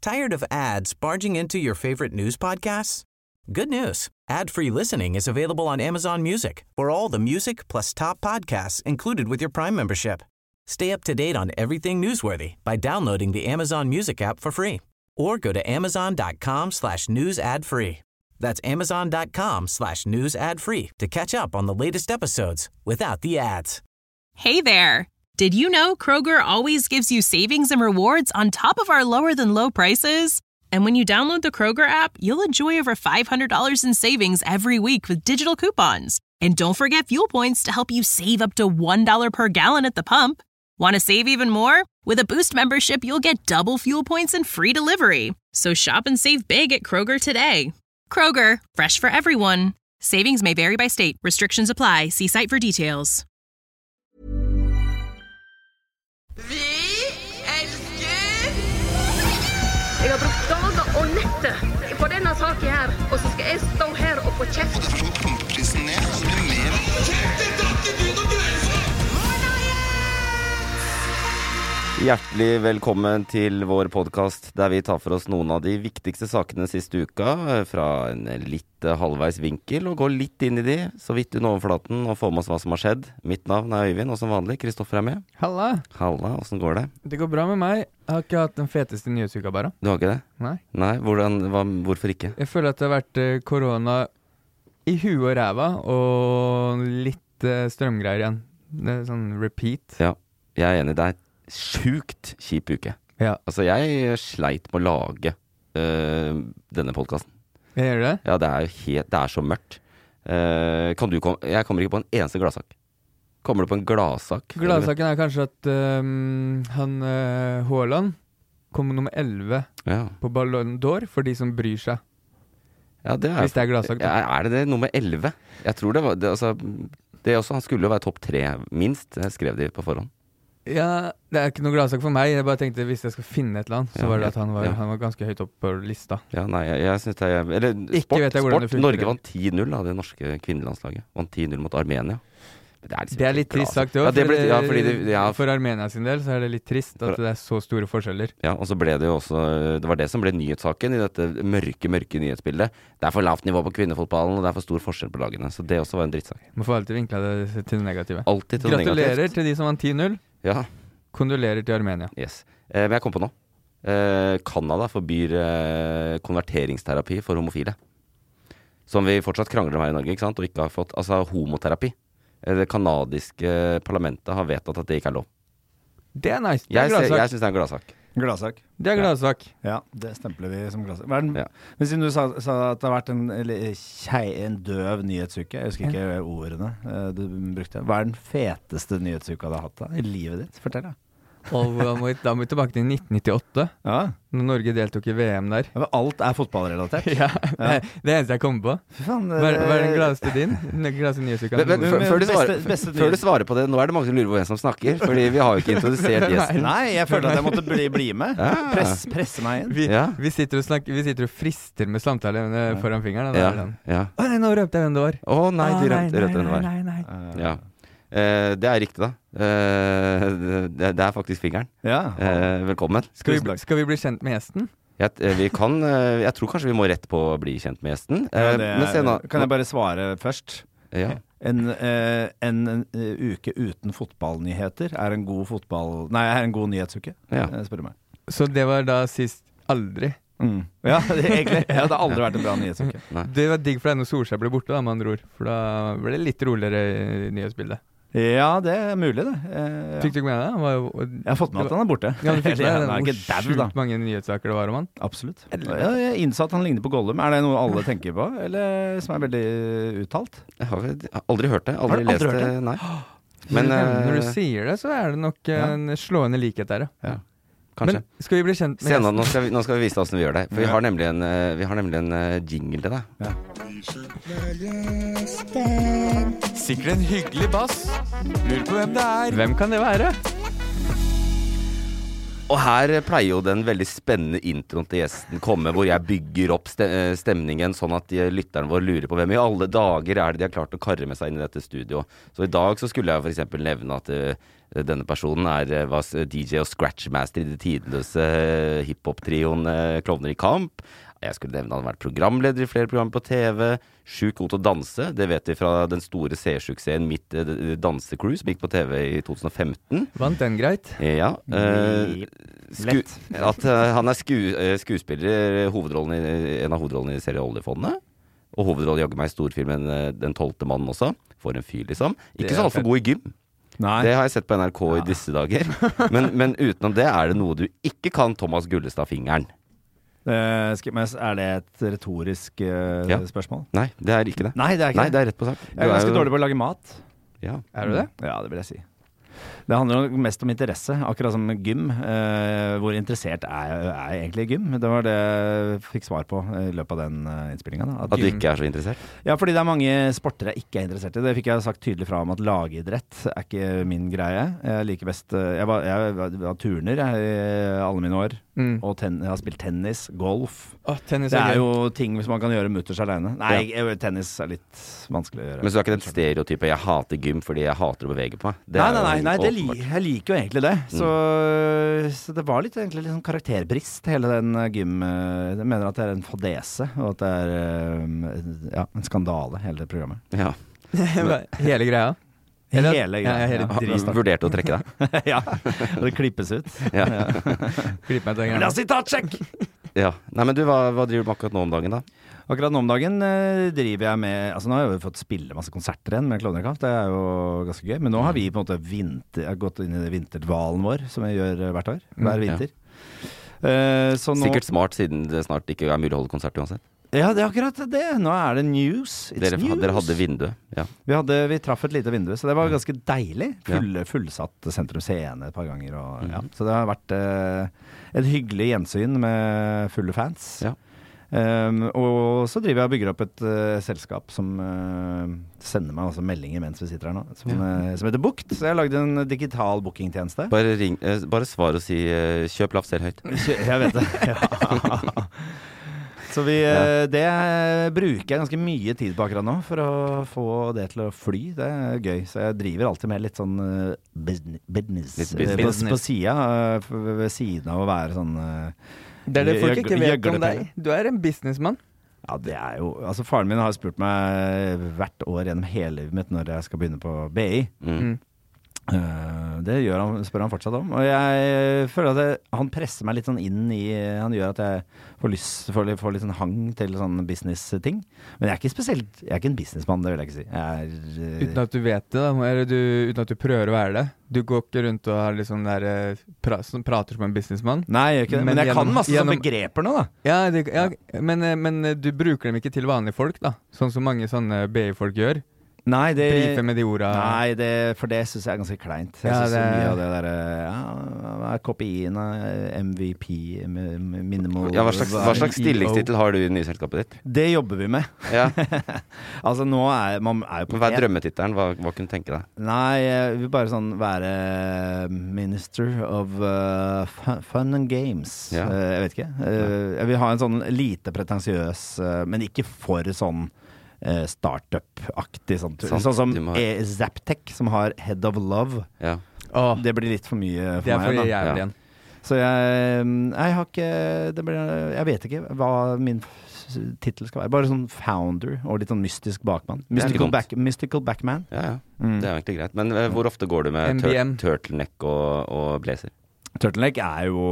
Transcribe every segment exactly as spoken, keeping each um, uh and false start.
Tired of ads barging into your favorite news podcasts? Good news. Ad-free listening is available on Amazon Music for all the music plus top podcasts included with your Prime membership. Stay up to date on everything newsworthy by downloading the Amazon Music app for free or go to amazon.com slash news ad free. That's amazon.com slash news ad free to catch up on the latest episodes without the ads. Hey there. Did you know Kroger always gives you savings and rewards on top of our lower than low prices? And when you download the Kroger app, you'll enjoy over five hundred dollars in savings every week with digital coupons. And don't forget fuel points to help you save up to one dollar per gallon at the pump. Want to save even more? With a Boost membership, you'll get double fuel points and free delivery. So shop and save big at Kroger today. Kroger, fresh for everyone. Savings may vary by state. Restrictions apply. See site for details. Vi elsker! Jeg har brukt dager og netter på denne saken her, og så skal jeg stå her og få kjeft. Det er for å pumpe prisen ned, så blir det mer. Kjeft, det drakk i byen og grense! Hjertelig velkommen til vår podcast, der vi tar for oss noen av de viktigste sakene siste uka, fra en litt halvveis vinkel, og går litt inn i de, så vidt under overflaten, og får med oss hva som har skjedd. Mitt navn er Øyvind, og som vanlig, Kristoffer er med. Halla. Halla, hvordan går det? Det går bra med meg. Jeg har ikke hatt den feteste nyhetsuka bare. Du har ikke det? Nei. Nei, hvordan, hva, hvorfor ikke? Jeg føler at det har vært uh, korona i huet og ræva, og litt uh, strømgreier igjen. Det er sånn repeat. Ja, jeg er enig, det er sjukt kjip uke. Ja. Altså, jeg sleit med å lage uh, denne podcasten. Jeg gjør det? Ja, det er jo helt, det er så mørkt. Uh, kan du komme, jeg kommer ikke på en eneste gladsak. Kommer du på en gladsak? Gladsaken er kanskje at um, han uh, Haaland kom nummer elleve ja. på Ballon d'Or for de som bryr seg. Ja, det er, hvis det er gladsak. Er, er det det nummer elleve? Jeg tror det var, det, altså, det også, han skulle jo være topp tre minst, jeg skrev de på forhånd. Ja, det er ikke noe gladsak for meg. Jeg bare tenkte hvis jeg skal finne et eller annet, så ja, var det at han var, ja. han var ganske høyt opp på lista. Ja, nei, jeg, jeg synes det er... Eller ikke sport, vet jeg hvordan sport. det funker. Norge vant ti null av det norske kvinnelandslaget. Vant ti null mot Armenia. Det er, liksom det er litt trist sagt det også, ja, det ble, for, ja, fordi det, ja, for Armenia sin del så er det litt trist at for, det er så store forskjeller. Ja, og så ble det jo også, det var det som ble nyhetssaken i dette mørke, mørke nyhetsbildet. Det er for lavt nivå på kvinnefotballen, og det er for stor forskjell på lagene. Så det også var en drittsak. Man får alltid vinkla det til det negative. Alltid til det negative. Gratulerer til de som vant ti null. Ja. Kondolerer til Armenia. Yes. Eh, men jeg kom på nå. Eh, Canada forbyr eh, konverteringsterapi for homofile. Som vi fortsatt krangler om her i Norge, ikke sant? Og ikke har fått, altså homoterapi. Det kanadiske parlamentet har vedtatt at det ikke er lov. Det er nice. Det er jeg, gladsak. jeg synes det er en gladsak. Gladsak. Det er gladsak. Ja, det stempler vi som gladsak. Hva er den, ja. Men siden du sa, sa at det har vært en, kjei, en døv nyhetsuke, jeg husker ikke ja. ordene du brukte. Hva er den feteste nyhetsuka du har hatt da, i livet ditt? Fortell da. Og da må, vi, da må vi tilbake til nitten nittiåtte, ja. når Norge deltok i V M der. Ja, alt er fotballrelatert. ja, ja. Det, det eneste jeg kommer på. Faen, hva, er, hva er den gladeste din? Den gladeste nyhetsuka? Men, men, men, før, du svarer, beste, beste før du svarer på det, nå er det mange som lurer på hvem som snakker, fordi vi har jo ikke introdusert gjesten. Nei, jeg følte at jeg måtte bli, bli med. Ja. Press, presse meg inn. Vi, ja. vi, sitter og snakker, vi sitter og frister med samtale foran fingeren. Ja. Ja. Å nei, nå røpte jeg hvem det var. Å nei, du ah, røpte hvem det var. Nei, nei, nei. Ja. Eh, det er riktig da. Eh, det, det er faktisk fingeren. Ja. Eh, velkommen. Skal vi, skal vi bli kjent med gjesten? Jeg, vi kan, jeg tror kanskje vi må rett på å bli kjent med gjesten. Ja, eh, er, men se nå, kan jeg bare svare først? Ja. En, eh, en, en uke uten fotballnyheter er en god fotball... Nei, er en god nyhetsuke, ja. spør du meg. Så det var da sist aldri? Mm. Ja, det, egentlig. Ja, det har aldri vært en bra nyhetsuke. Nei. Det var digg for deg når Solskjær ble borte, da, med andre ord. For da ble det litt roligere i nyhetsbildet. Ja, det er mulig det. Eh, ja. Fikk du ikke med deg det? Jo, jeg har fått med at han er borte. Ja, du fikk med deg han er ikke dad, da. Sjukt mange nyhetssaker det var om han. Absolutt. Ja, jeg innså at han ligner på Gollum. Er det noe alle tenker på, eller som er veldig uttalt? Jeg har aldri hørt det. Aldri, aldri lest hørt det? Nei. Men, når du sier det, så er det nok en ja. slående likhet der, ja. Kanskje. Men skal vi bli kjent med Se, nå, nå, skal vi, nå skal vi vise deg hvordan vi gjør det. For vi har nemlig en, vi har nemlig en uh, jingle til deg. Ja. Sikkert en hyggelig bass. Lurer på hvem det er. Hvem kan det være? Og her pleier jo den veldig spennende introen til gjesten komme, hvor jeg bygger opp stemningen sånn at lytteren vår lurer på hvem i alle dager er det de har klart å karre med seg inn i dette studio. Så i dag så skulle jeg for eksempel nevne at uh, denne personen er, var D J og scratchmaster i det tidløse uh, hiphop-trioen uh, Klovner i kamp. Jeg skulle nevne at han har vært programleder i flere programmer på T V, sjukt god til å danse. Det vet vi fra den store seersuksessen Mitt uh, dansecrew som gikk på T V i tjue femten. Vant den greit? Ja. Uh, sku, at uh, han er sku, uh, skuespiller, hovedrollen i, en av hovedrollene i serien Oljefondet. Og hovedrollen jagger meg i storfilmen uh, Den tolvte mannen også. For en fyr, liksom. Ikke så alt for god i gym. Nei. Det har jeg sett på N R K ja. I disse dager. Men, men utenom det er det noe du ikke kan, Thomas Gullestad-fingeren. Uh, er det et retorisk uh, ja. spørsmål? Nei, det er ikke det. Nei, det er ikke Nei, det. Det er rett på sak. Jeg er ganske er jo... dårlig på å lage mat. Ja. Er du det? Ja, det vil jeg si. Det handler jo mest om interesse, akkurat som gym. Uh, hvor interessert er jeg egentlig i gym? Det var det jeg fikk svar på I løpet av den uh, innspillingen. Da. At, at du ikke er så interessert? Ja, fordi det er mange sporter jeg ikke er interessert i. Det fikk jeg sagt tydelig fra om at lagidrett er ikke min greie. Jeg liker best uh, Jeg var, jeg var, var turner jeg, I alle mine år. Mm. Og ten, jeg har spilt tennis, golf. Oh, tennis er det er gøy. Jo ting hvis man kan gjøre mutters alene. Nei, ja. tennis er litt vanskelig å gjøre. Men så er ikke den stereotypet jeg hater gym fordi jeg hater å bevege på meg. Det nei, nei, nei, nei det li jeg liker jo egentlig det. Så, mm. så det var litt, egentlig, litt sånn karakterbrist, hele den gym. Jeg mener at det er en fadese, og at det er ja, en skandale, hele det programmet. Ja. Hele greia? Hele greia. Ja, hele ja. Vurderte å trekke deg? Ja, og det klippes ut. Ja. Klipp meg til en gang. La oss ta et sjekk! Ja. Nei, men du, hva, hva driver du med akkurat nå om dagen da? Akkurat nå om dagen eh, driver jeg med, altså nå har jeg jo fått spille masse konserter igjen med Klovner i kamp, det er jo ganske gøy, men nå har vi på en måte vinter, jeg har gått inn I vinterdvalen vår, som jeg gjør hvert år, hver vinter. Ja. Eh, så nå, Sikkert smart siden det snart ikke er mulig å holde konsert uansett. Ja, det er akkurat det. Nå er det news. Dere, news. dere hadde vindu, ja. Vi, hadde, vi traff et lite vindu, så det var ganske deilig. Full, fullsatt Sentrum Scene et par ganger. Og, ja. Så det har vært eh, et hyggelig gjensyn med fulle fans. Ja. Um, og så driver jeg og bygger opp et uh, selskap som uh, sender meg også meldinger mens vi sitter her nå, som, ja. uh, som heter Booked. Så jeg har lagd en digital bookingtjeneste. Bare, ring, uh, bare svar og si uh, kjøp lavt, selv høyt. Jeg vet det. Ja. Så vi, ja. det bruker jeg ganske mye tid på akkurat nå for å få det til å fly. Det er gøy. Så jeg driver alltid med litt sånn uh, business, business, litt business. På, på siden, uh, ved siden av å være sånn uh, Det er det folk ikke vet om deg. Du er en businessmann. Ja, det er jo Altså, faren min har spurt meg hvert år gjennom hele livet mitt når jeg skal begynne på B I. Mm. Uh, det gjør han, spør han fortsatt om. Og jeg føler at jeg, han presser meg litt sånn inn I Han gjør at jeg får lyst får, får litt sånn hang til sånn business-ting. Men jeg er ikke spesielt Jeg er ikke en businessmann, det vil jeg ikke si. Jeg er, uh, uten at du vet det, da? Eller du, uten at du prøver å være det? Du går ikke rundt og har liksom der, pra, som prater som en businessmann? Nei, jeg gjør ikke det. Men, men jeg gjennom, kan masse gjennom, sånne begreper nå, da. Ja, det, ja men, men du bruker dem ikke til vanlige folk, da? Sånn som mange sånne B I-folk gjør? Nei, det, Brife med de orda. Nei, det, for det synes jeg er ganske kleint. Jeg ja, synes det, så mye av det der ja, kopiene, M V P, minimal Ja, hva slags, hva slags stillingstittel har du I nye selskapet ditt? Det jobber vi med. Ja. Altså, nå er man er jo på Hva er drømmetittelen? Hva, hva kunne du tenke deg? Nei, jeg vil bare sånn være Minister of uh, Fun and Games. Ja. Uh, jeg vet ikke. Uh, jeg vil ha en sånn lite pretensiøs, uh, men ikke for sånn Uh, startup-aktig sånn, sånn som har... e Zaptec som har Head of Love ja. oh. Det blir litt for mye for det er meg for jævlig igjen ja. Så jeg, jeg har ikke det blir, jeg vet ikke hva min titel skal være, bare sånn founder og litt sånn mystisk bakmann mystical, back, mystical backman ja, ja. Mm. Det er egentlig greit, men uh, hvor ofte går du med tur turtleneck og, og blazer? Turtleneck er jo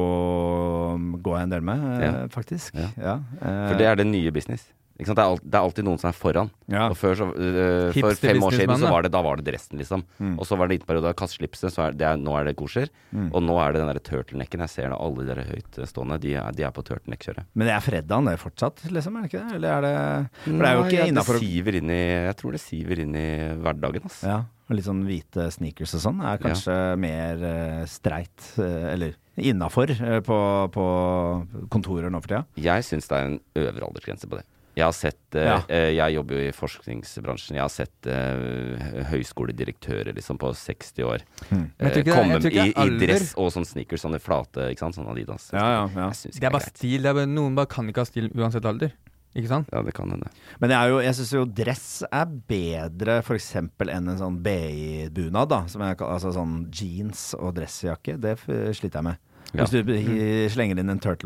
går jeg en del med uh, ja. faktisk ja. Ja. Uh, for det er det nye business ikke sant? Det, er alt, det er alltid noen som er foran ja. Og før så, uh, for fem år siden så var det, da var det dressen liksom mm. Og så var det en periode av kastlipset så er det, nå er det kosher mm. Og nå er det den der turtlenecken Jeg ser det, alle de der høytstående De er, de er på turtleneck-kjøret Men det er Freddan, det er fortsatt liksom, er det ikke det? Eller er det For det er jo ikke ja, innenfor det siver inn i, jeg tror det siver inn I hverdagen ass. Ja, og litt sånn hvite sneakers og sånn Er kanskje ja. mer uh, streit uh, Eller innenfor uh, på, på kontorer nå for tida Jeg synes det er en øvre aldersgrense på det Jeg har sett eh, Ja. eh, Jeg jobber jo i forskningsbransjen. Jeg har sett eh, høyskoledirektører liksom på seksti år Hmm. Men jeg tror eh, ikke det- komme jeg tror ikke i, i alder. dress og sånn sneakers, sånne flate, ikke sant? Sånn Adidas. Ja, ja, ja. Jeg synes ikke Det er bare greit. stil. Det er bare, noen bare kan ikke ha stil uansett alder. Ikke sant? Ja, det kan hende. Men jeg, er jo, jeg syns jo dress er bedre for eksempel enn en sånn B I-bunad, da. Som jeg, kall- altså sånn jeans og dressjakke. Det f- sliter jeg med. Ja. Hvis du i- slenger inn en turtle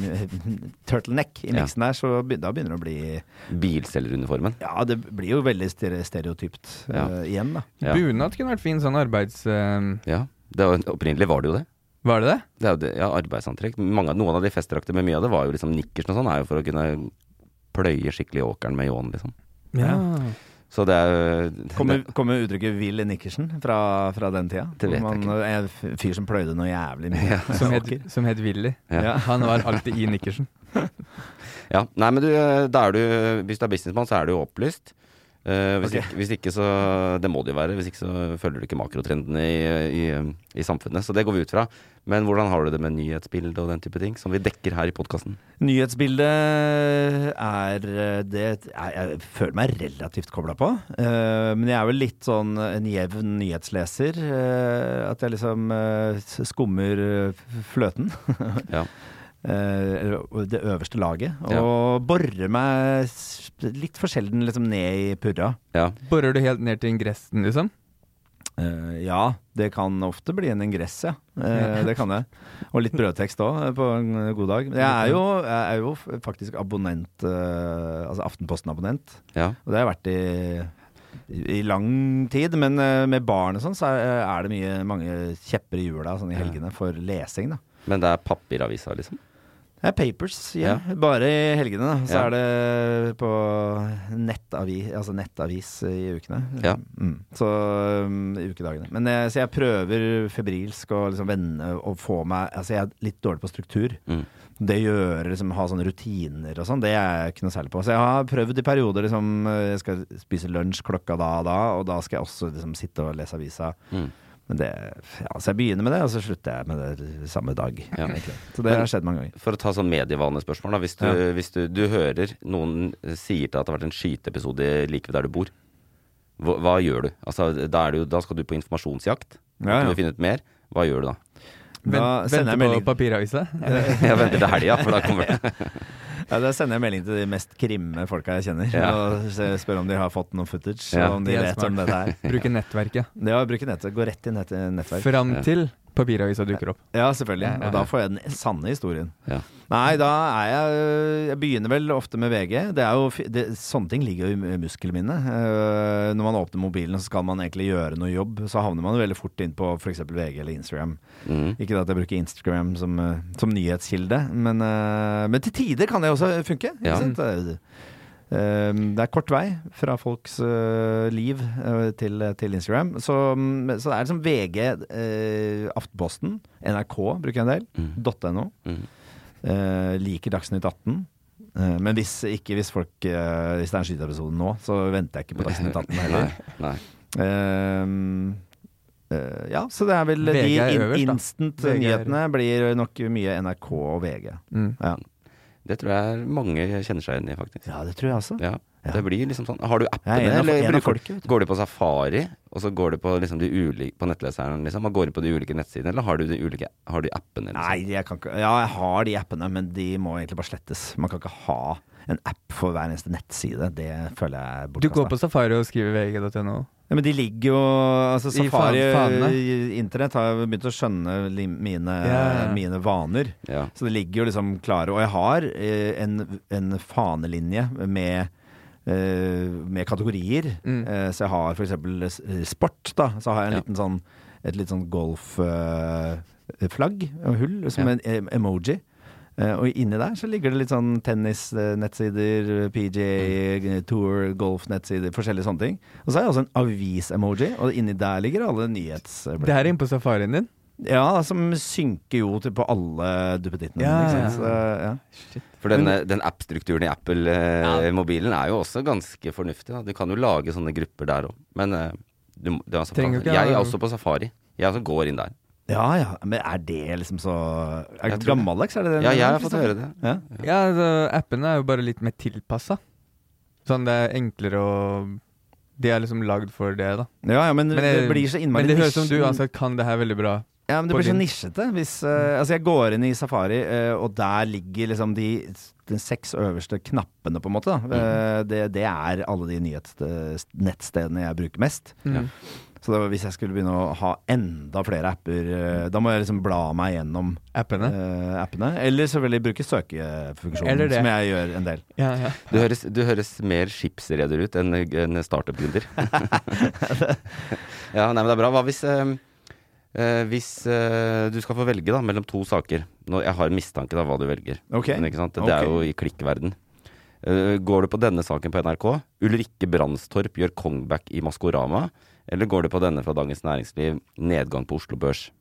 turtleneck i Ja. miksen der, så be- da begynner det å bli Bilselgeruniformen. Ja, det blir jo veldig stere- stereotypt Ja. eh, igjen, da. Ja. Bunad kunne vært fin sånn arbeids... eh, Ja, det var, opprinnelig var det jo det. var det det? Det er jo det, ja, arbeidsantrekk. Mange, noen av de festdrakter med mye av det var jo liksom nikkersen og sånn, er jo for å kunne pløye skikkelig åkeren med ljåen, liksom. Ja. Så det er det, Kommer, kommer uttrykket Will Nickerson fra, fra den tida? Det vet jeg Man, ikke. En f- fyr som pløyde noe jævlig mye. Ja. Som, åker. het, som het Willy. Ja. Han var alltid i Nickersen. Ja, nei, men du, da er du, hvis du er businessmann, så er du jo opplyst. Eh, hvis, Ok. ikke, hvis ikke så, det må det jo være, hvis ikke så følger du ikke makrotrendene i, i, i samfunnet. Så det går vi ut fra. Men hvordan har du det med nyhetsbildet og den type ting, som vi dekker her i podcasten? Nyhetsbildet er det Jeg, jeg føler meg relativt kobla på. Eh, men jeg er vel litt sånn en jevn nyhetsleser. eh, at jeg liksom eh, skummer eh, fløten. Ja. Eh, eller det øverste laget. Ja. Og borer meg s- litt for sjelden liksom ned i purra. Ja. Borer du helt ned til ingressen, liksom? Eh, ja, det kan ofte bli en ingress, ja. Eh, det kan det. Og litt brødtekst òg, på en god dag. Jeg er jo, jeg er jo f- faktisk abonnent, eh, altså Aftenposten-abonnent. Ja. Og det har jeg vært i, i lang tid. Men eh, med barn og sånn, så er, er det mye, mange kjepper i hjula sånn i helgene for lesing, da. Men det er papiravisa, liksom? Det er papers, ja. Bare i helgene, da. Så Ja. er det på nettavis, altså nettavis i ukene. Ja. Mm. Så um, i ukedagene. Men jeg, så jeg prøver febrilsk å liksom vende og få meg Altså jeg er litt dårlig på struktur. Mm. Det gjør liksom ha sånne rutiner og sånn, det er jeg ikke noe særlig på. Så jeg har prøvd i perioder liksom jeg skal spise lunsj klokka da og da, og da skal jeg også liksom sitte og lese avisa. Mm. Men det, ja, så jeg begynner med det, og så slutter jeg med det samme dag. Ja. egentlig. Så det har skjedd mange ganger. For å ta sånn medievanespørsmål, da. Hvis du, Ja. hvis du, du hører noen sier til at det har vært en skyteepisode like ved der du bor, hva, hva gjør du? Altså, da, er det jo, da skal du på informasjonsjakt. Ja, ja. Kan du finne ut mer? Hva gjør du da? Da Vent, sender jeg vente på melding. papiravisa? Jeg venter til helga, for da kommer det. Ja, da sender jeg melding til de mest krimme folka jeg kjenner, Ja. og se- spør om de har fått noe footage, Ja. og om de Helt vet smart. om dette her. Bruke nettverket. Det å bruke nettet, gå rett i nett, nettverk. Fram Ja. til papiravisa dukker opp. Ja, selvfølgelig. Ja, ja, ja. Og da får jeg den sanne historien. Ja. Nei, da er jeg Jeg begynner vel ofte med V G. Det er jo, fi- det, sånne ting ligger jo i muskelminnet. Eh, når man åpner mobilen, så skal man egentlig gjøre noe jobb. Så havner man jo veldig fort inn på f.eks. V G eller Instagram. Mm. Ikke at jeg bruker Instagram som, eh, som nyhetskilde, men, eh, men til tider kan det også funke. Ikke Ja. sant? Det, eh, det er kort vei fra folks eh, liv eh, til, til Instagram. Så, mm, så det er liksom V G, eh, Aftenposten, N R K bruker jeg en del, Mm. .no. Mm. Eh, liker Dagsnytt atten. Eh, men hvis, ikke hvis folk eh, Hvis det er en skyteepisode nå, så venter jeg ikke på Dagsnytt atten heller. Nei. Eh, eh, ja, så det er vel V G de er in øverst, da. instant-nyhetene blir nok mye N R K og V G. Mm. Ja. Det tror jeg mange kjenner seg igjen i, faktisk. ja, det tror jeg også. Ja, Ja. det blir liksom sånn. Har du Jeg appene, er en av, eller en av bruker, folket, vet du. går du på Safari, og så går du på, liksom de ulike, på nettleseren, liksom, og går du på de ulike nettsidene, eller har du de ulike, har du appene? Liksom? Nei, jeg kan ikke Ja, jeg har de appene, men de må egentlig bare slettes. Man kan ikke ha en app for hver eneste nettside. Det føler jeg er Du går bortkastet. på Safari og skriver V G punktum no. Ja, men de ligger jo Altså I Safari fan- fanene. i Internett har jo begynt å skjønne li, mine, Ja, ja. mine vaner. Ja. Så det ligger jo liksom klare. Og jeg har eh, en, en fanelinje med eh, med kategorier. Mm. Eh, så jeg har for eksempel eh, sport, da. Så har jeg en Ja. liten sånn et litt sånn golfflagg og hull, som Ja. en em- emoji. Eh, og inni der så ligger det litt sånn tennis-nettsider, P G A, tour, golf-nettsider, forskjellige sånne ting. Og så har jeg også en avis-emoji, og inni der ligger alle nyhets... Det her er inne på safarien din? Ja, som synker jo til på alle duppedittene. Ja, ikke ja, sant? Så, ja. For den, den app-strukturen i Apple-mobilen er jo også ganske fornuftig. Da. Du kan jo lage sånne grupper der òg. Men eh, du, må- det er altså, Trenger jo ikke jeg er ha- også på Safari. Jeg også går inn der. ja, ja. Men er det liksom så Er Jeg det tror det. gammeldags, er det det? Ja, jeg har fått høre det. Ja. Ja, altså, appene er jo bare litt mer tilpassa. Sånn det er enklere å De er liksom lagd for det, da. Ja, ja, men, Men det det- blir så innmari Men det høres som du nisjen. uansett kan det her veldig bra. Ja, men det på blir så din- nisjete. Hvis, eh, altså jeg går inn i Safari, eh, og der ligger liksom de, de seks øverste knappene, på en måte. Da. Eh, det, det er alle de nyhetsnettstedene jeg bruker mest. Mm. Så det, hvis jeg skulle begynne å ha enda flere apper, eh, da må jeg liksom bla meg gjennom Appene. eh, appene. Eller selvfølgelig bruke søkefunksjonen, Eller det. som jeg gjør en del. Ja, ja. Du høres, du høres mer skipsreder ut enn en startup-gründer. Ja, nei, men det er bra. Hva hvis, eh, eh, hvis eh, du skal få velge da, mellom to saker? Nå, jeg har en mistanke av hva du velger. Ok. Men, ikke sant? Det Ok. er jo i klikkverden. Eh, går du på denne saken på N R K? Ulrikke Brandstorp gjør comeback i Maskorama. Eller går du på denne fra Dagens Næringsliv? Nedgang på Oslo Børs.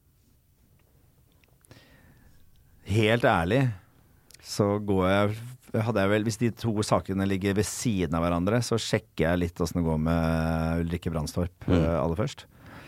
Helt ærlig så går jeg hadde jeg vel, Hvis de to sakene ligger ved siden av hverandre, så sjekker jeg litt hvordan det går med Ulrikke Brandstorp Mm. eh, aller først.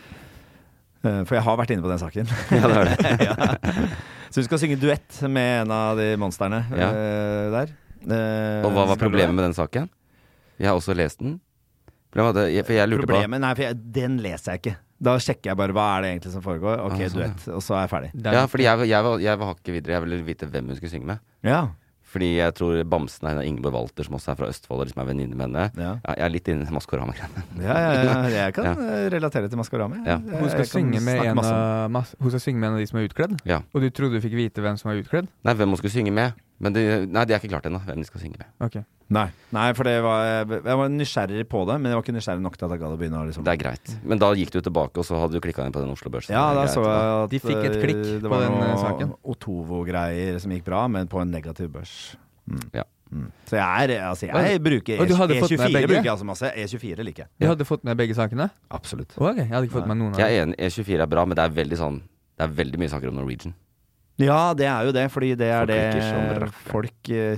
Eh, for jeg har vært inne på den saken. Ja, det er det. Ja. Så hun skal synge duett med en av de monsterne Ja. eh, der. Eh, Og hva var skal du- problemet med den saken? Jeg har også lest den. Problemet var det- For jeg lurte på Problemet, nei, for jeg, den leser jeg ikke. Da sjekker jeg bare hva er det egentlig som foregår. Ok, Ah, sånn, duett, og så er jeg ferdig. Det er- Ja, fordi jeg, jeg, var- jeg var hakket videre. Jeg ville vite hvem hun skulle synge med. Ja, Fordi jeg tror Bamsen er en av Ingeborg Walter, som også er fra Østfold, og liksom er venninne med henne. ja. Ja, jeg er litt inne i Maskorama-greiene. Ja, ja, ja, jeg kan eh, relatere til Maskorama. Ja. Jeg- Hun skal, jeg kan synge med snakke en masse om- av, masse, hun skal synge med en av de som er utkledd? Ja. Og du trodde du fikk vite hvem som er utkledd? Nei, hvem hun skulle synge med. Men det, nei, det er ikke klart ennå, hvem de skal synge med. Ok. Nei, nei, for det var, jeg var nysgjerrig på det, men jeg var ikke nysgjerrig nok til at jeg gadd å begynne å liksom Det er greit. Men da gikk du tilbake, og så hadde du klikka inn på den Oslo Børs. Ja, da Det er så greit, jeg at De fikk et klikk eh, det på var den, noe eh, saken. Otovo-greier som gikk bra, men på en negativ børs. Mm. Ja. Mm. Så jeg er, altså jeg bruker Og du hadde E fått med tjuefire begge? bruker jeg altså masse. E tjuefire liker jeg. Jeg hadde fått med begge sakene? Absolutt. Å, ok, jeg hadde ikke fått med noen av Jeg dem. er enig, E tjuefire er bra, men det er veldig sånn Det er veldig mye saker om Norwegian. Ja, det er jo det, fordi det er Folk det klikker som rakkeren. folk eh,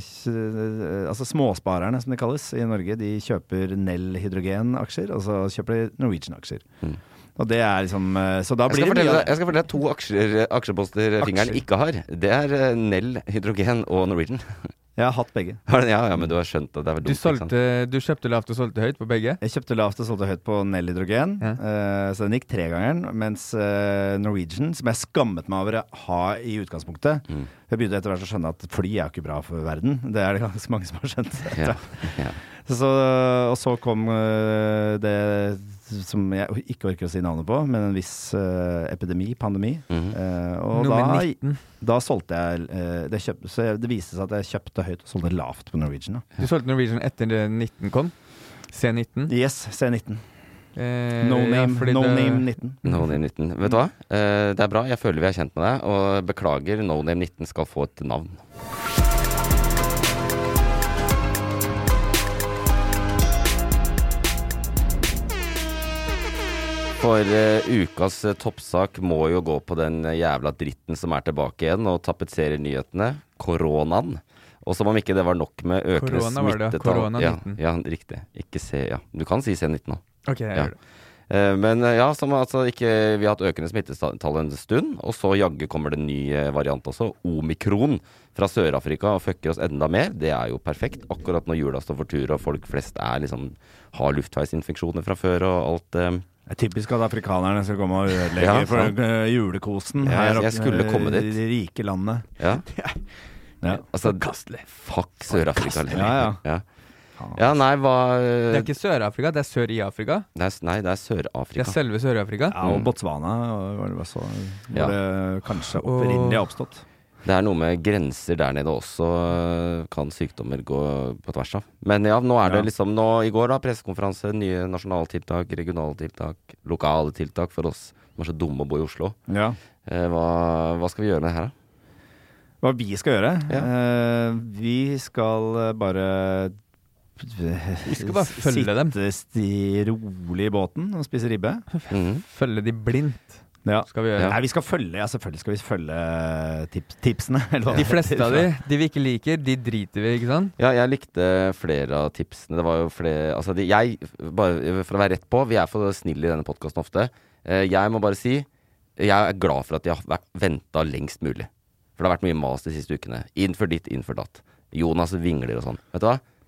s- Altså småsparerne, som det kalles i Norge, de kjøper Nell hydrogen-aksjer, og så kjøper de Norwegian-aksjer. Mm. Og det er liksom eh, Så da Jeg blir skal, det mye fortelle av deg, jeg skal fortelle deg to aksjer, aksjeposter fingeren Aksjer. ikke har. Det er eh, Nell Hydrogen og Norwegian. Jeg har hatt begge. Har den- Ja, ja, men du har skjønt at det er vel Du, dumt, ikke sant? solgte, du kjøpte lavt og solgte høyt på begge? Jeg kjøpte lavt og solgte høyt på Nell hydrogen, Ja. eh, så den gikk tregangeren. Mens eh, Norwegian, som jeg skammet meg over å ha i utgangspunktet Mm. Jeg begynte etter hvert å skjønne at fly er jo ikke bra for verden. Det er det ganske mange som har skjønt. Ja, ja. Så, og så kom eh, det som jeg ikke orker å si navnet på, men en viss eh, epidemi, pandemi. Mhm. Eh, og Nummer da, nitten. da solgte jeg eh, det, kjøp, Så jeg- det viste seg at jeg kjøpte høyt og solgte lavt på Norwegian. Da. Du solgte Norwegian etter det nitten kom? C nitten? Yes, C nitten. Eh, No ja, name, fordi no det- name nitten. No Name nitten. Vet du hva? Eh, det er bra. Jeg føler vi er kjent med deg. Og beklager, No Name nitten skal få et navn. For eh, ukas eh, toppsak må jo gå på den eh, jævla dritten som er tilbake igjen og tapetserer nyhetene. Koronaen. Og som om ikke det var nok med økende Korona var det, ja. smittetall. Korona Ja, nitten. ja, riktig. Ikke C, ja. Du kan si C nitten nå. Ok, jeg Ja. gjør det. Eh, Men eh, ja, som altså ikke vi har hatt økende smittetall en stund, og så jaggu kommer det en ny eh, variant også, omikron fra Sør-Afrika, og fucker oss enda mer. Det er jo perfekt, akkurat når jula står for tur, og folk flest er liksom har luftveisinfeksjoner fra før, og alt eh. Det er typisk at afrikanerne skal komme og ødelegge Ja, for sant. eh, julekosen Ja, her jeg oppe skulle komme dit. i det rike landet. Ja, Ja. altså Forkastelig. fuck Sør-Afrika. Ja, ja. ja. Ja, nei, hva Det er ikke Sør-Afrika, det er sør i Afrika. det er, Nei, det er Det er Sør-Afrika. selve Sør-Afrika. Ja, og Mm. Botswana var det også, hvor Ja. det kanskje Og- opprinnelig har oppstått. Det er noe med grenser der nede også, øh, kan sykdommer gå på tvers av. Men ja, nå er det Ja. liksom nå, i går da, pressekonferanse, nye nasjonale tiltak, regionale tiltak, lokale tiltak for oss som er så dumme å bo i Oslo. Ja. Eh, hva, hva skal vi gjøre med det her da? Hva vi skal gjøre? Ja. Eh, vi skal eh, bare Vi skal bare følge dem. Sitte sti rolig i båten og spise ribbe. Mhm. Følge de blindt, Ja. skal vi gjøre. Nei, vi skal følge, ja, selvfølgelig skal vi følge tips, tipsene. eller hva De det fleste heter. av de, de vi ikke liker, de driter vi, ikke sant? Ja, jeg likte flere av tipsene. Det var jo flere, altså de, jeg, bare for å være rett på, vi er for snille i denne podcasten ofte. Eh, jeg må bare si, jeg er glad for at jeg har vært ventet lengst mulig. For det har vært mye mas de siste ukene. Innenfor ditt, innenfor datt. Jonas vingler og sånn. Vet du hva?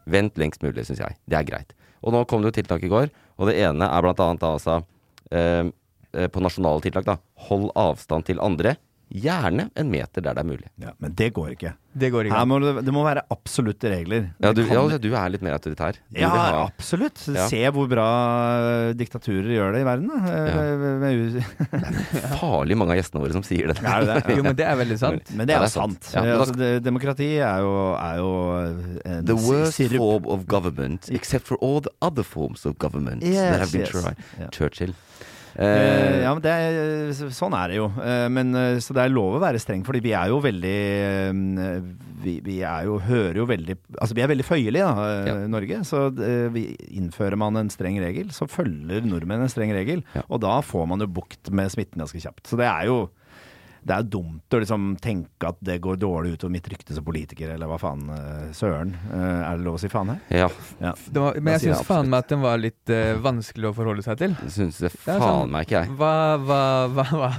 Vent lengst mulig, synes jeg. Det er greit. Og nå kom det jo tiltak i går, og det ene er blant annet da, altså, eh, på nasjonale tiltak da, hold avstand til andre, gjerne en meter der det er mulig. Ja, men det går ikke. Det går ikke. Her må det, det må være absolutte regler. Ja, du, Det kan- ja, du er litt mer autoritær. Du Ja, vil ha- absolutt. Ja. Se hvor bra diktaturer gjør det i verden. Da. Ja. Med U- farlig mange av gjestene våre som sier det. Er det det? Jo, men det er veldig sant. Men det er Ja, jo sant. Ja, men da altså, det, demokrati er jo, er jo en The worst sirup. form of government, except for all the other forms of government Yes, that have been yes. tried. Ja. Churchill. Eh, Eh, ja, men det er, sånn er det jo. Eh, men, eh, så det er lov å være streng, fordi vi er jo veldig eh, vi, vi er jo, hører jo veldig Altså vi er veldig føyelige da, eh, Ja. Norge. Så eh, vi, innfører man en streng regel, så følger nordmenn en streng regel. Ja. Og da får man jo bukt med smitten ganske kjapt. Så det er jo Det er jo dumt å liksom tenke at det går dårlig ut over mitt rykte som politiker, eller hva faen. eh, Søren. Eh, er det lov å si faen her? ja, Ja. Det var, men Da jeg sier jeg syns faen meg at den var litt eh, vanskelig å forholde seg til. det synes det Det er faen sånn- meg ikke jeg. Hva, hva, hva, hva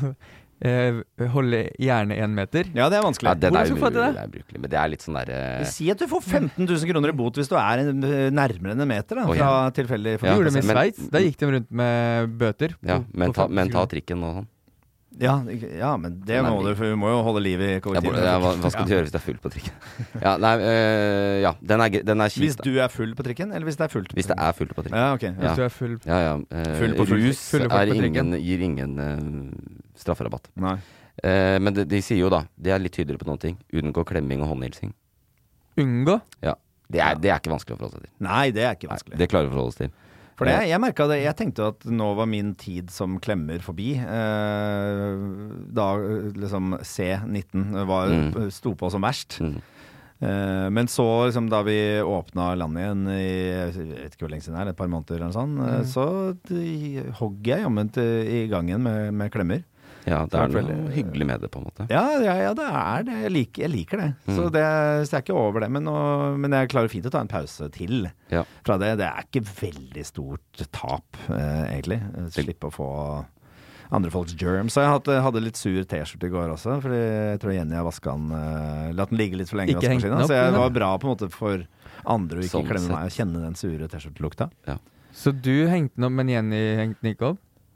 eh, Holde gjerne én meter? Ja, det er vanskelig. Ja, den Hvordan er skal du få til umulig, det? det er ubrukelig, men det er litt sånn der eh, Si at du får femten tusen kroner i bot hvis du er en, nærmere enn en meter da, Oi, fra ja. tilfeldig De gjorde det med men- Sveits. Da gikk de rundt med bøter. ja, på- men på ta, femten men ta kroner. trikken og sånn. Ja, ikke- ja, men det Nei, må men- du, for vi må jo holde liv i Ja, kollektivet. ja, hva, hva skal du gjøre hvis det er fullt på trikken? Ja, nei, øh, ja, den er, gre- den er Hvis kjip da. du er full på trikken, eller hvis det er fullt? på Hvis det trikken? er fullt på trikken. Ja, ok. Ja. Hvis du er full. Ja, ja. øh, Full på full- rus fulle folk er på trikken. ingen, gir ingen øh, strafferabatt. Nei. Eh, men de, de sier jo da, de er litt tydeligere på noen ting. Unngå klemming og håndhilsing. Unngå. Ja, det er, det er ikke vanskelig å forholde seg til. Nei, det er ikke Nei, vanskelig. det klarer vi å forholde oss til. For det, jeg merket det, jeg tenkte at nå var min tid som klemmer forbi. Eh, da liksom C nitten var, Mm. sto på som verst. Mm. Eh, men så liksom, da vi åpna landet igjen i jeg vet ikke hvor lenge siden det er, et par måneder eller noe sånt, eh, så de, hogg jeg jammen til- i gangen med, med klemmer. Ja, det Det er er noe veldig- hyggelig med det på en måte. Ja, ja, ja det er det. Jeg liker, jeg liker det. Mm. Så, det. så jeg er ikke over det. Men, nå, men jeg klarer fint å ta en pause til Ja. fra det. Det er ikke veldig stort tap, eh, egentlig. Slippe å få andre folks germs. Så jeg hadde, hadde litt sur T-skjorte i går også, fordi jeg tror Jenny har vasket den, uh, latt den ligge litt for lenge i Ikke hengt den vaskemaskinen. opp, Så jeg eller? var bra på en måte for andre å ikke Sånn klemme sett. meg og kjenne den sure T-skjortelukta. Så du hengte den opp, men Jenny hengte den ikke opp?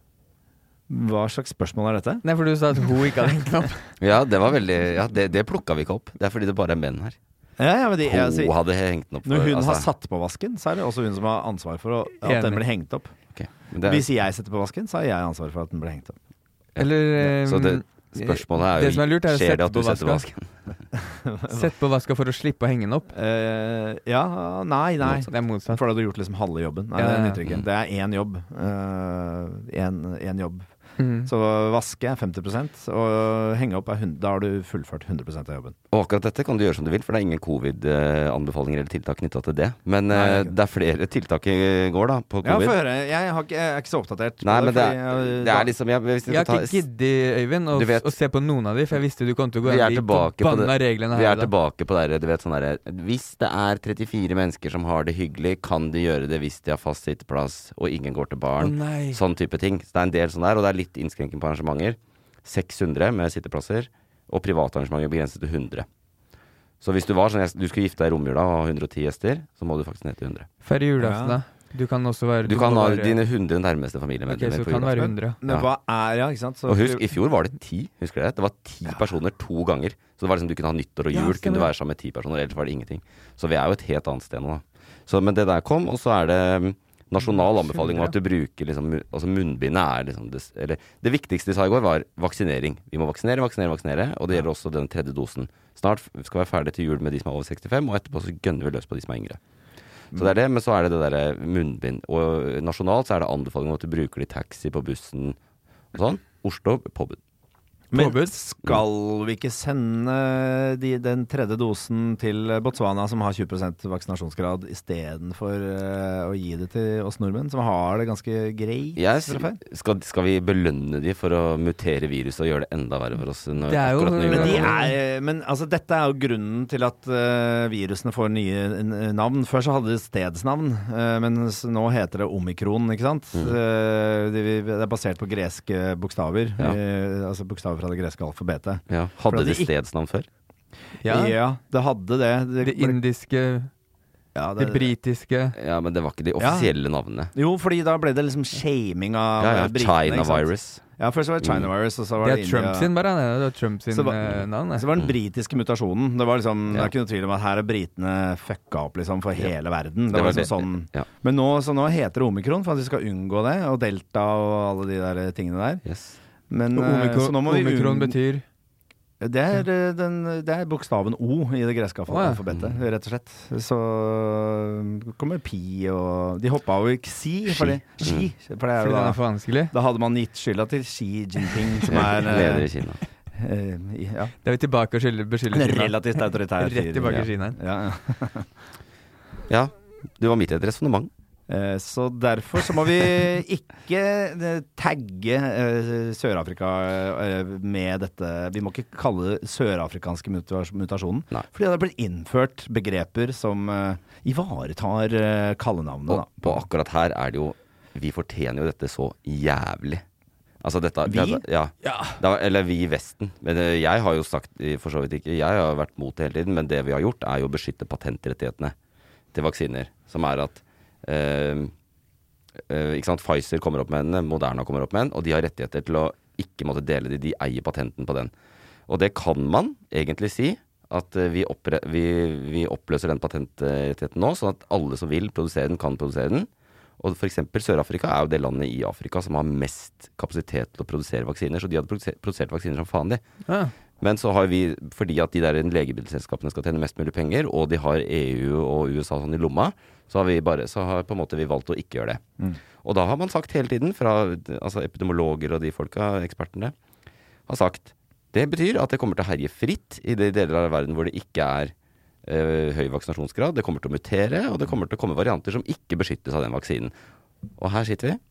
Hva slags spørsmål er dette? Nei, for du sa at hun ikke hadde hengt den opp. Ja, det var veldig Ja, det, det plukka vi ikke opp. Det er fordi det bare er menn her. Ja, ja, men de, Hun altså, hadde hengt den opp. når for- hun altså, har satt på vasken, så er det også hun som har ansvar for å, at den Enig. blir hengt opp. ok, men det er- Hvis jeg setter på vasken, så har jeg ansvar for at den blir hengt opp. Eller Så det, eh, spørsmålet er jo det som er lurt, er å skjer det sette at du på setter på vaska. vasken? Sett på vaska for å slippe å henge den opp. Eh, ja, nei, nei. Det er motsatt. For da hadde du gjort liksom halve jobben. Nei, Ja, det ja. nytter ikke. Det er én jobb. Én uh, jobb. Mhm. Så vaske er femti prosent, og henge opp er hundre, da har du fullført hundre prosent av jobben. Og akkurat dette kan du gjøre som du vil, for det er ingen covid-anbefalinger eller tiltak knytta til det. Men Nei, det er eh, ikke det er flere tiltak i går, da, på Ja, covid. få høre. Jeg, har ikke, jeg er ikke så oppdatert. på Nei, men det fordi er, jeg- det er liksom jeg, hvis vi, Jeg har skal ikke ta, giddet, Øyvind, å, Du vet- å se på noen av de, for jeg visste du kom til å gå Vi er inn i tilbake på forbanna det- reglene vi her. er i dag. tilbake på det der, du vet sånn derre Hvis det er trettifire mennesker som har det hyggelig, kan de gjøre det hvis de har fast sitteplass og ingen går til Å baren. nei. Sånn type ting. Så det er en del sånn der, og det er litt innskrenking på arrangementer. seks hundre med sitteplasser, og private arrangementer begrenset til hundre. Så hvis du var sånn, du skulle gifte deg i romjula og ha hundre og ti gjester, så må du faktisk ned til hundre. Færre julaften, da. Du kan også være Du kan må ha være- dine hundre nærmeste familiemedlemmer Ok, så på det kan være julaften. hundre. Men Ja. hva er Ja, ikke sant? Så, Og husk, i fjor var det ti, husker dere det? Det var ti personer to ganger. Så det var liksom, du kunne ha nyttår og Ja, jul, stemmer. kunne du være sammen med ti personer, ellers var det ingenting. Så vi er jo et helt annet sted nå, da. Så, men det der kom, og så er det mm, nasjonal anbefaling om at du bruker liksom, mu- altså munnbindet er liksom det, eller, det viktigste de sa i går var vaksinering. Vi må vaksinere, vaksinere, vaksinere, og det gjelder også den tredje dosen. Snart skal vi være ferdig til jul med de som er over sekstifem, og etterpå så gønner vi løs på de som er yngre. Så det er det, men så er det det der munnbind. Og nasjonalt så er det anbefaling om at du bruker det i taxi, på bussen og sånn. Oslo, påbud. Men Påbud. skal vi ikke sende de, den tredje dosen til Botswana, som har tjue prosent vaksinasjonsgrad, istedenfor uh, å gi det til oss nordmenn, som har det ganske greit Jeg, fra før? skal, skal vi belønne de for å mutere viruset og gjøre det enda verre for oss? Når, Det er jo- akkurat når vi Men, de kommer? er, men altså, dette er jo grunnen til at uh, virusene får nye n- navn. Før så hadde de stedsnavn, uh, mens nå heter det omikron, ikke sant? Mm. Uh, det, det er basert på greske bokstaver, Ja. uh, altså bokstaver fra det greske alfabetet. Ja. For Hadde at de de ikke- stedsnavn før? Ja. Ja, det hadde det. Det indiske Ja, det, det britiske. Ja, men det var ikke de offisielle ja. navnene. Jo, fordi da ble det liksom shaming av ja, ja, britene. China virus. Ja, først var det China virus, og så var det, det er Trump sin bare, det var Trump sin var, navn. Så var den britiske mutasjonen. Det var liksom, ja. det er ikke noe tvil om at her er britene fucka opp liksom for hele ja. verden. Det, det var, var liksom sånn. Ja. Men nå, så nå heter det omikron, for at vi skal unngå det, og delta og alle de der tingene der. Yes. Men omikron, så nå må vi omikron betyr? Det er, den, det er bokstaven O i det greske alfabetet, oh, ja. rett og slett. Så kommer pi og de hoppa jo ikke si, fordi Xi, for det er jo da, er for vanskelig. Da hadde man gitt skylda til Xi Jinping, som er leder i Kina. Uh, ja. Det er vi tilbake og beskylder Kina. Relativt autoritær. Rett tilbake i Kina. Ja. Ja, du var midt i et resonnement. Eh, så derfor så må vi ikke eh, tagge eh, Sør-Afrika eh, med dette. Vi må ikke kalle det sørafrikanske mutas- mutasjonen. Nei. Fordi det har blitt innført begreper som eh, ivaretar eh, kallenavnet. Og, og akkurat her er det jo vi fortjener jo dette så jævlig. Altså dette, vi? Det, ja. ja. Det var, eller vi i Vesten. Men jeg har jo sagt, for så vidt ikke, jeg har vært mot det hele tiden, men det vi har gjort er jo å beskytte patentrettighetene til vaksiner, som er at Uh, uh, ikke sant? Pfizer kommer opp med en, Moderna kommer opp med en, og de har rettigheter til å ikke måtte dele det, de eier patenten på den. Og det kan man egentlig si, at uh, vi, oppre- vi, vi oppløser den patentrettigheten nå, sånn at alle som vil produsere den, kan produsere den. Og for eksempel Sør-Afrika er jo det landet i Afrika som har mest kapasitet til å produsere vaksiner, så de hadde produsert, produsert vaksiner som faen de. Ja. Men så har vi, fordi at de der legemiddelselskapene skal tjene mest mulig penger, og de har E U og U S A sånn i lomma, så har vi bare, så har på en måte vi valgt å ikke gjøre det. Mm. Og da har man sagt hele tiden, fra altså epidemiologer og de folka, ekspertene, har sagt, det betyr at det kommer til å herje fritt i de deler av verden hvor det ikke er øh, høy vaksinasjonsgrad, det kommer til å mutere, og det kommer til å komme varianter som ikke beskyttes av den vaksinen. Og her sitter vi.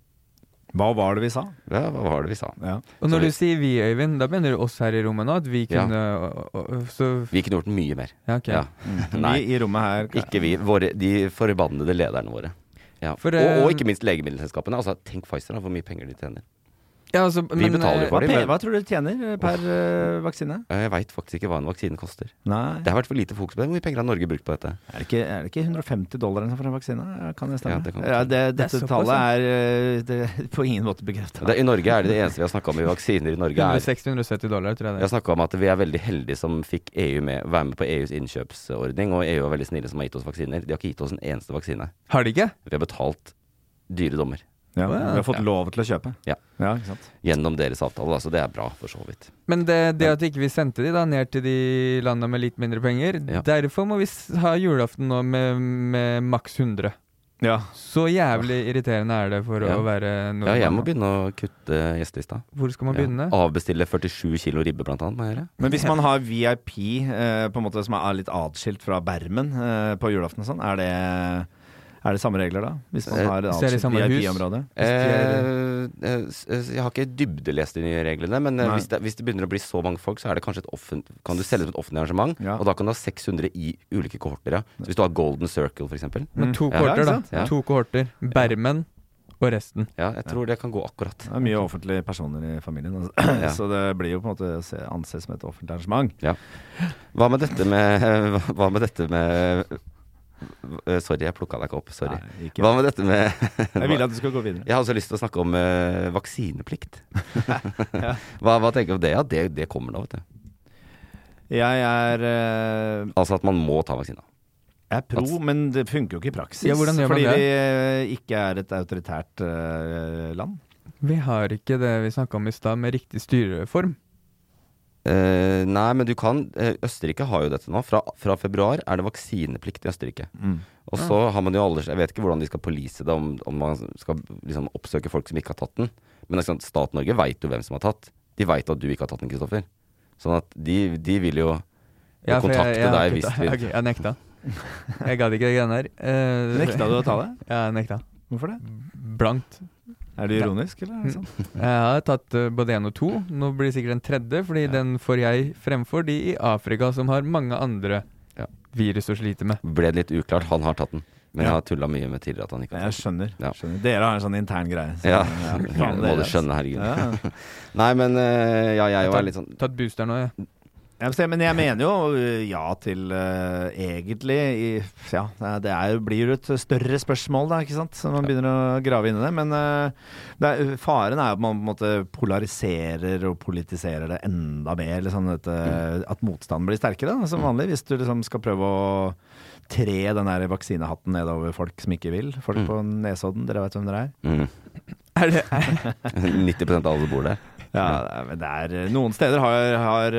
Hva var det vi sa? Ja, hva var det vi sa? Ja. Og når så du vi, sier vi, Øyvind, da mener du oss her i rommet nå, at vi kunne ja. og, og, så... Vi kunne gjort mye mer. Ja, okay. Ja. Mm. Nei, i rommet her ikke vi, våre, de forbannede lederne våre. Ja. For, og, og ikke minst legemiddelselskapene. Altså, tenk Pfizer da, hvor mye penger de tjener. Ja, altså, vi men, betaler for hva, dem. Men... Hva tror du de tjener per uh, vaksine? Jeg vet faktisk ikke hva en vaksine koster. Nei. Det har vært for lite fokus på det. Hvor mye penger har Norge brukt på dette? Er det ikke, er det ikke hundre og femti dollar for en vaksine? Kan det stemme? Ja, det kan ja, det, dette det er tallet er det, på ingen måte bekreftet. Det, I Norge er det det eneste vi har snakket om i vaksiner i Norge. hundre seksti til hundre og sytti dollar, tror jeg det. Vi har snakket om at vi er veldig heldige som fikk E U med, være med på E U's innkjøpsordning, og E U er veldig snille som har gitt oss vaksiner. De har ikke gitt oss en eneste vaksine. Har de ikke? Vi har betalt dyre dommer. Ja, vi har fått lov til å kjøpe. Ja, ja ikke sant? Gjennom deres avtale, da, så det er bra for så vidt. Men det, det at ikke vi sendte de da ned til de landene med litt mindre penger, ja. Derfor må vi ha julaften nå med, med maks hundre. Ja. Så jævlig irriterende er det for ja. å være nordmann. Ja, jeg må begynne å kutte gjestelista. Hvor skal man ja. begynne? Avbestille førtisju kilo ribbe blant annet, må jeg gjøre. Men hvis man har V I P, eh, på en måte som er litt atskilt fra bermen eh, på julaften og sånn, er det... Er det samme regler da? Hvis man har et V I P-område? Eh, jeg har ikke dybdelest de nye reglene, men hvis det, hvis det begynner å bli så mange folk, så er det kanskje et offent, kan du selge som et offentlig arrangement, ja. Og da kan du ha seks hundre i ulike kohorter. Ja. Så hvis du har Golden Circle, for eksempel. Men to kohorter, ja, da. Ja. To kohorter. Bermen og resten. Ja, jeg tror det kan gå akkurat. Det er mye offentlige personer i familien, altså. Ja. Så det blir jo på en måte anses som et offentlig arrangement. Ja. Hva med dette med Hva med dette med Sorry, jeg plukket deg ikke opp. Sorry. Nei, ikke. Hva med dette med Jeg vil at du skal gå videre. Jeg har også lyst til å snakke om uh, vaksineplikt. Ja. hva, hva tenker du om det? Ja, det, det kommer nå, vet du. Jeg er uh, Altså at man må ta vaksina. Jeg er pro, at, men det funker jo ikke i praksis. Ja, hvordan gjør man fordi det? vi ikke er et autoritært uh, land. Vi har ikke det vi snakket om i sted med riktig styreform. Uh, nei, men du kan uh, Østerrike har jo dette nå. Fra, fra februar er det vaksineplikt i Østerrike. Mm. Og så ja. har man jo aldri Jeg vet ikke hvordan de skal polise det, om, om man skal liksom oppsøke folk som ikke har tatt den. Men liksom, Stat Norge vet jo hvem som har tatt. De vet at du ikke har tatt den, Kristoffer. Sånn at de, de vil jo ja, kontakte jeg, jeg, deg jeg, hvis vi okay, Jeg nekta. Jeg gadd ikke den der. Uh, nekta du å ta det? Ja, jeg nekta. Hvorfor det? Blankt. Er det ironisk, eller er det sånn? Jeg har tatt uh, både en og to. Nå blir det sikkert en tredje, fordi ja. den får jeg fremfor de i Afrika som har mange andre ja. virus å slite med. Ble det litt uklart, han har tatt den. Men ja. jeg har tullet mye med tidligere at han ikke har tatt den. Jeg skjønner, ja. skjønner. Dere har en sånn intern greie. Så, ja, ja. ja. må du skjønne, herregud. Ja. Nei, men uh, ja, jeg var litt sånn Tatt booster nå, ja. Ja, men jeg mener jo ja til uh, egentlig i, ja, det er, blir jo et større spørsmål da, ikke sant? Så man begynner å grave inn i det, men uh, det er, faren er jo at man på en måte polariserer og politiserer det enda mer, liksom, at, uh, at motstanden blir sterkere da, som vanlig, hvis du liksom skal prøve å tre den der vaksinehatten nedover folk som ikke vil, folk mm. på Nesodden, dere vet hvem dere er? Mm. Er det? Er... nitti prosent av alle som bor der. Ja, men det er, noen steder har, har,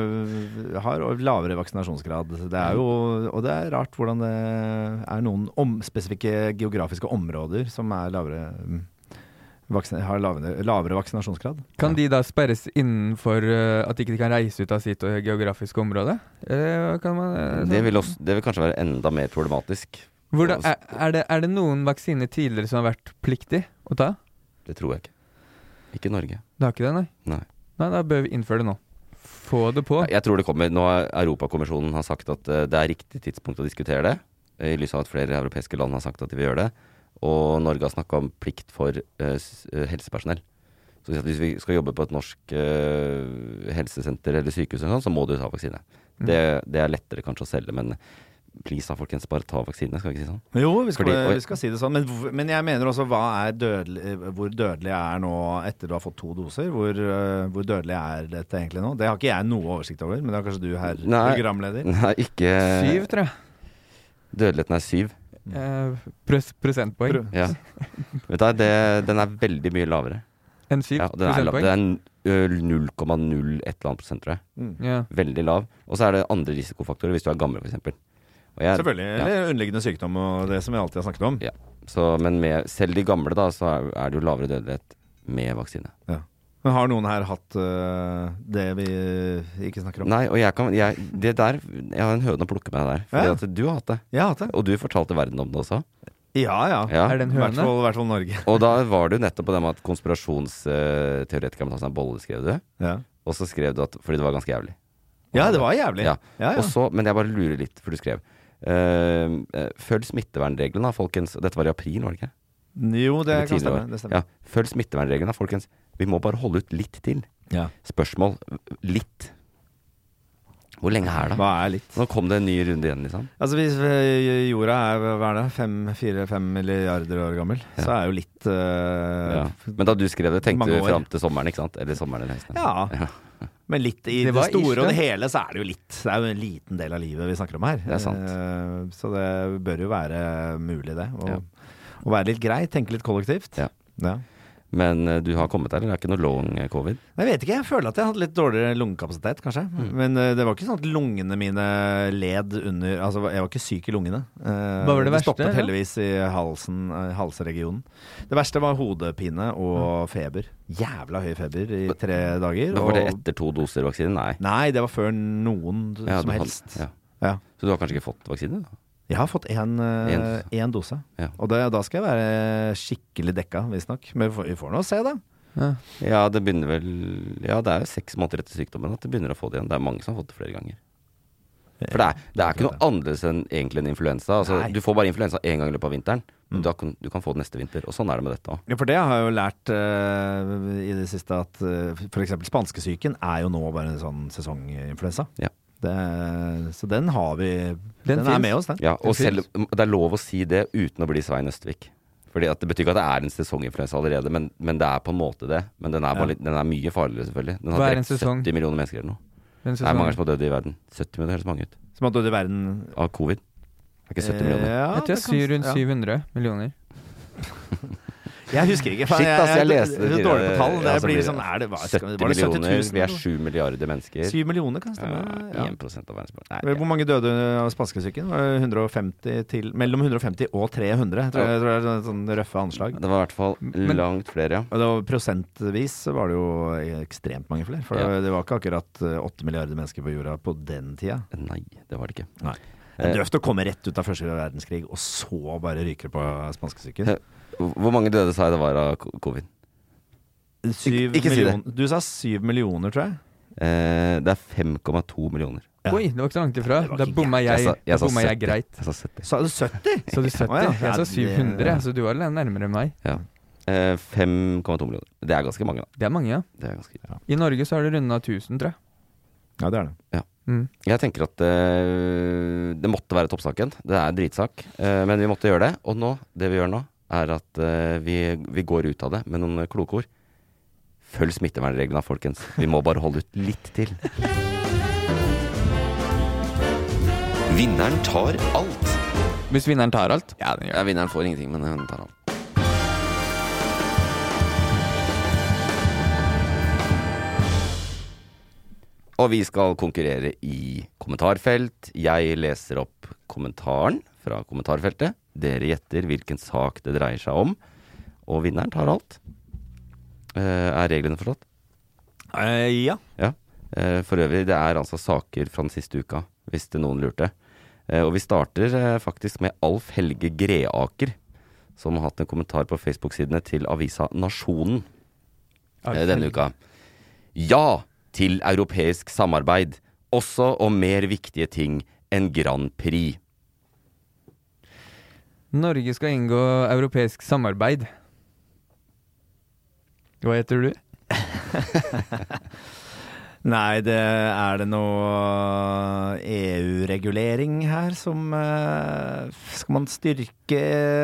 har lavere vaksinasjonsgrad. Det er jo, og det er rart hvordan det er noen om, spesifikke geografiske områder som er lavere, vaksin, har lavere, lavere vaksinasjonsgrad. Kan de da sperres innenfor uh, at de ikke kan reise ut av sitt geografiske område? Eller kan man, uh, det, vil også, det vil kanskje være enda mer problematisk. Hvordan, er, er, det, er det noen vaksiner tidligere som har vært pliktig å ta? Det tror jeg ikke. Ikke Norge. Det har ikke det, nei? Nei. Nei, da bør vi innføre det nå. Få det på. Jeg tror det kommer. Nå har Europakommisjonen har sagt at uh, det er riktig tidspunkt å diskutere det. I lys av at flere europeiske land har sagt at de vil gjøre det. Og Norge har snakket om plikt for uh, helsepersonell. Så hvis vi skal jobbe på et norsk uh, helsesenter eller sykehus, eller sånn, så må du ta vaksine. Mm. Det, det er lettere kanskje å selge, men please da, folkens, bare ta vaksine, skal vi ikke si sånn? Jo, vi skal, Fordi, vi skal si det sånn, men, men jeg mener også, hva er dødelig, hvor dødelig er nå etter du har fått to doser? Hvor, uh, hvor dødelig er dette egentlig nå? Det har ikke jeg noe oversikt over, men det har kanskje du her, nei, programleder? Nei, ikke... Syv, tror jeg. Dødeligheten er syv. Uh, pros prosentpoeng. Ja. Vet du, det, den er veldig mye lavere. En syv ja, prosentpoeng? Det er null komma null et eller annet prosent, tror jeg. Mm. Ja. Veldig lav. Og så er det andre risikofaktorer hvis du er gammel, for eksempel. Jeg, Selvfølgelig, eller ja. underliggende sykdom og det som vi alltid har snakket om. Ja, så, men med, selv de gamle da, så er, er det jo lavere dødelighet med vaksine. Ja. Men har noen her hatt uh, det vi ikke snakker om? Nei, og jeg kan, jeg, det der, jeg har en høne å plukke med der, fordi ja. at du har hatt det. Jeg har hatt det. Og du fortalte verden om det også. Ja, ja. ja. Er det en høne? I hvert fall, hvert fall Norge. Og da var det jo nettopp på det med at konspirasjonsteoretikere må ta seg en bolle, skrev du. Ja. Og så skrev du at, fordi det var ganske jævlig. Ja, det var jævlig. Ja. Ja, ja. Og så, men jeg bare lurer litt, for du skrev Uh, uh, følg smittevernreglene, folkens. Dette var i april, var det ikke? Jo, det kan stemme, det stemmer. Ja, følg smittevernreglene, folkens. Vi må bare holde ut litt til. Ja. Spørsmål. Litt. Hvor lenge er det? Hva er litt? Nå kom det en ny runde igjen, liksom. Altså, hvis jorda er, hva er det, fem, fire, fem milliarder år gammel, ja. så er jo litt uh, ja. Men da du skrev det, tenkte du frem til sommeren, ikke sant? Eller sommeren eller høsten? Ja. ja. Men litt i det, det store og det hele så er det jo litt. Det er jo en liten del av livet vi snakker om her. Det er sant. Uh, så det bør jo være mulig det. Og, ja. og være litt grei, tenke litt kollektivt. Ja. Ja. Men uh, du har kommet der, eller er det ikke noe long covid? Jeg vet ikke, jeg føler at jeg hadde litt dårligere lungekapasitet, kanskje. Mm. Men uh, det var ikke sånn at lungene mine led under. Altså, jeg var ikke syk i lungene. Uh, Hva var det, det verste? Det stoppet heldigvis i halsen, uh, halsregionen. Det verste var hodepine og mm. feber. Jævla høy feber i tre dager. Men var det etter to doser vaksine? Nei. Nei, det var før noen ja, som helst. Had, ja. Ja. Så du har kanskje ikke fått vaksine da? Jeg har fått en, uh, en dose. Ja. Og det, da skal jeg være skikkelig dekka, visstnok. Men vi får, vi får nå se, da. Ja. ja, det begynner vel Ja, det er jo seks måneder etter sykdommen at det begynner å få det igjen. Det er mange som har fått det flere ganger. For det er, det er ikke noe annerledes enn egentlig en influensa. Altså, du får bare influensa én gang i løpet av vinteren. Mm. Da kan, du kan få det neste vinter. Og sånn er det med dette også. Ja, for det har jeg jo lært uh, i det siste at uh, for eksempel spanskesyken er jo nå bare en sånn sesonginfluensa. Ja. Det, så den har vi Den, den er med oss, den. Ja, og selv, det er lov å si det uten å bli Svein Østvik. Fordi at det betyr ikke at det er en sesonginfluensa allerede, men, men det er på en måte det. Men den er, bare litt, den er mye farligere, selvfølgelig. Den har drept sytti millioner mennesker eller noe. Det er mange som har dødd i verden. sytti millioner høres mange ut. Som har dødd i verden? Av covid. Det er ikke sytti millioner. Ja, jeg tror jeg er rundt syv hundre millioner. Jeg husker ikke. Shit, altså, jeg leste det. Jeg er dårlig på tall. Det altså, blir sånn, er det, hva, sytti millioner, vi er sju milliarder mennesker. syv millioner kan stemme. Ja, én prosent av verdens befolkning. Hvor mange døde av spanskesyken? hundre og femti til, mellom hundre og femti og tre hundre, tror jeg, tror jeg er sånn røffe anslag. Det var i hvert fall langt flere, ja. Og det var, prosentvis var det jo ekstremt mange flere. For ja. det var ikke akkurat åtte milliarder mennesker på jorda på den tida. Nei, det var det ikke. Nei. Det er døft å komme rett ut av første verdenskrig, og så bare ryker det på spanskesyken. Hvor mange døde sa jeg det var av covid? Syv ikke million, si det. Du sa syv millioner, tror jeg. Eh, det er fem komma to millioner. Ja. Oi, det var ikke så langt ifra. Da bomma jeg, jeg, jeg, bomma jeg greit. Jeg sa sytti. Sa du sytti? Sa du sytti? Oh, ja. Jeg sa syv hundre, så du var nærmere enn meg. Ja. Eh, fem komma to millioner. Det er ganske mange, da. Det er mange, ja. Det er ganske, ja. I Norge så har det rundet tusen, tror jeg. Ja, det er det. Ja. Mm. Jeg tenker at uh, det måtte være toppsaken. Det er dritsak, uh, men vi måtte gjøre det. Og nå, det vi gjør nå, er at uh, vi, vi går ut av det med noen kloke ord. Følg smittevernreglene, folkens. Vi må bare holde ut litt til. Vinneren tar alt. Hvis vinneren tar alt? Ja, den gjør det. Ja, vinneren får ingenting, men den tar alt. Og vi skal konkurrere i kommentarfelt. Jeg leser opp kommentaren fra kommentarfeltet. Dere gjetter hvilken sak det dreier seg om. Og vinneren tar alt. Uh, er reglene forstått? Uh, ja. Ja. Uh, for øvrig, det er altså saker fra den siste uka, hvis det noen lurte. Uh, og vi starter uh, faktisk med Alf Helge Greaker, som har hatt en kommentar på Facebook-sidene til avisa Nasjonen uh, denne uka. Ja! Til europeisk samarbeid, også om mer viktige ting enn Grand Prix. Norge skal inngå europeisk samarbeid. Hva heter du? Nei, det er det noe E U-regulering her som uh, skal man styrke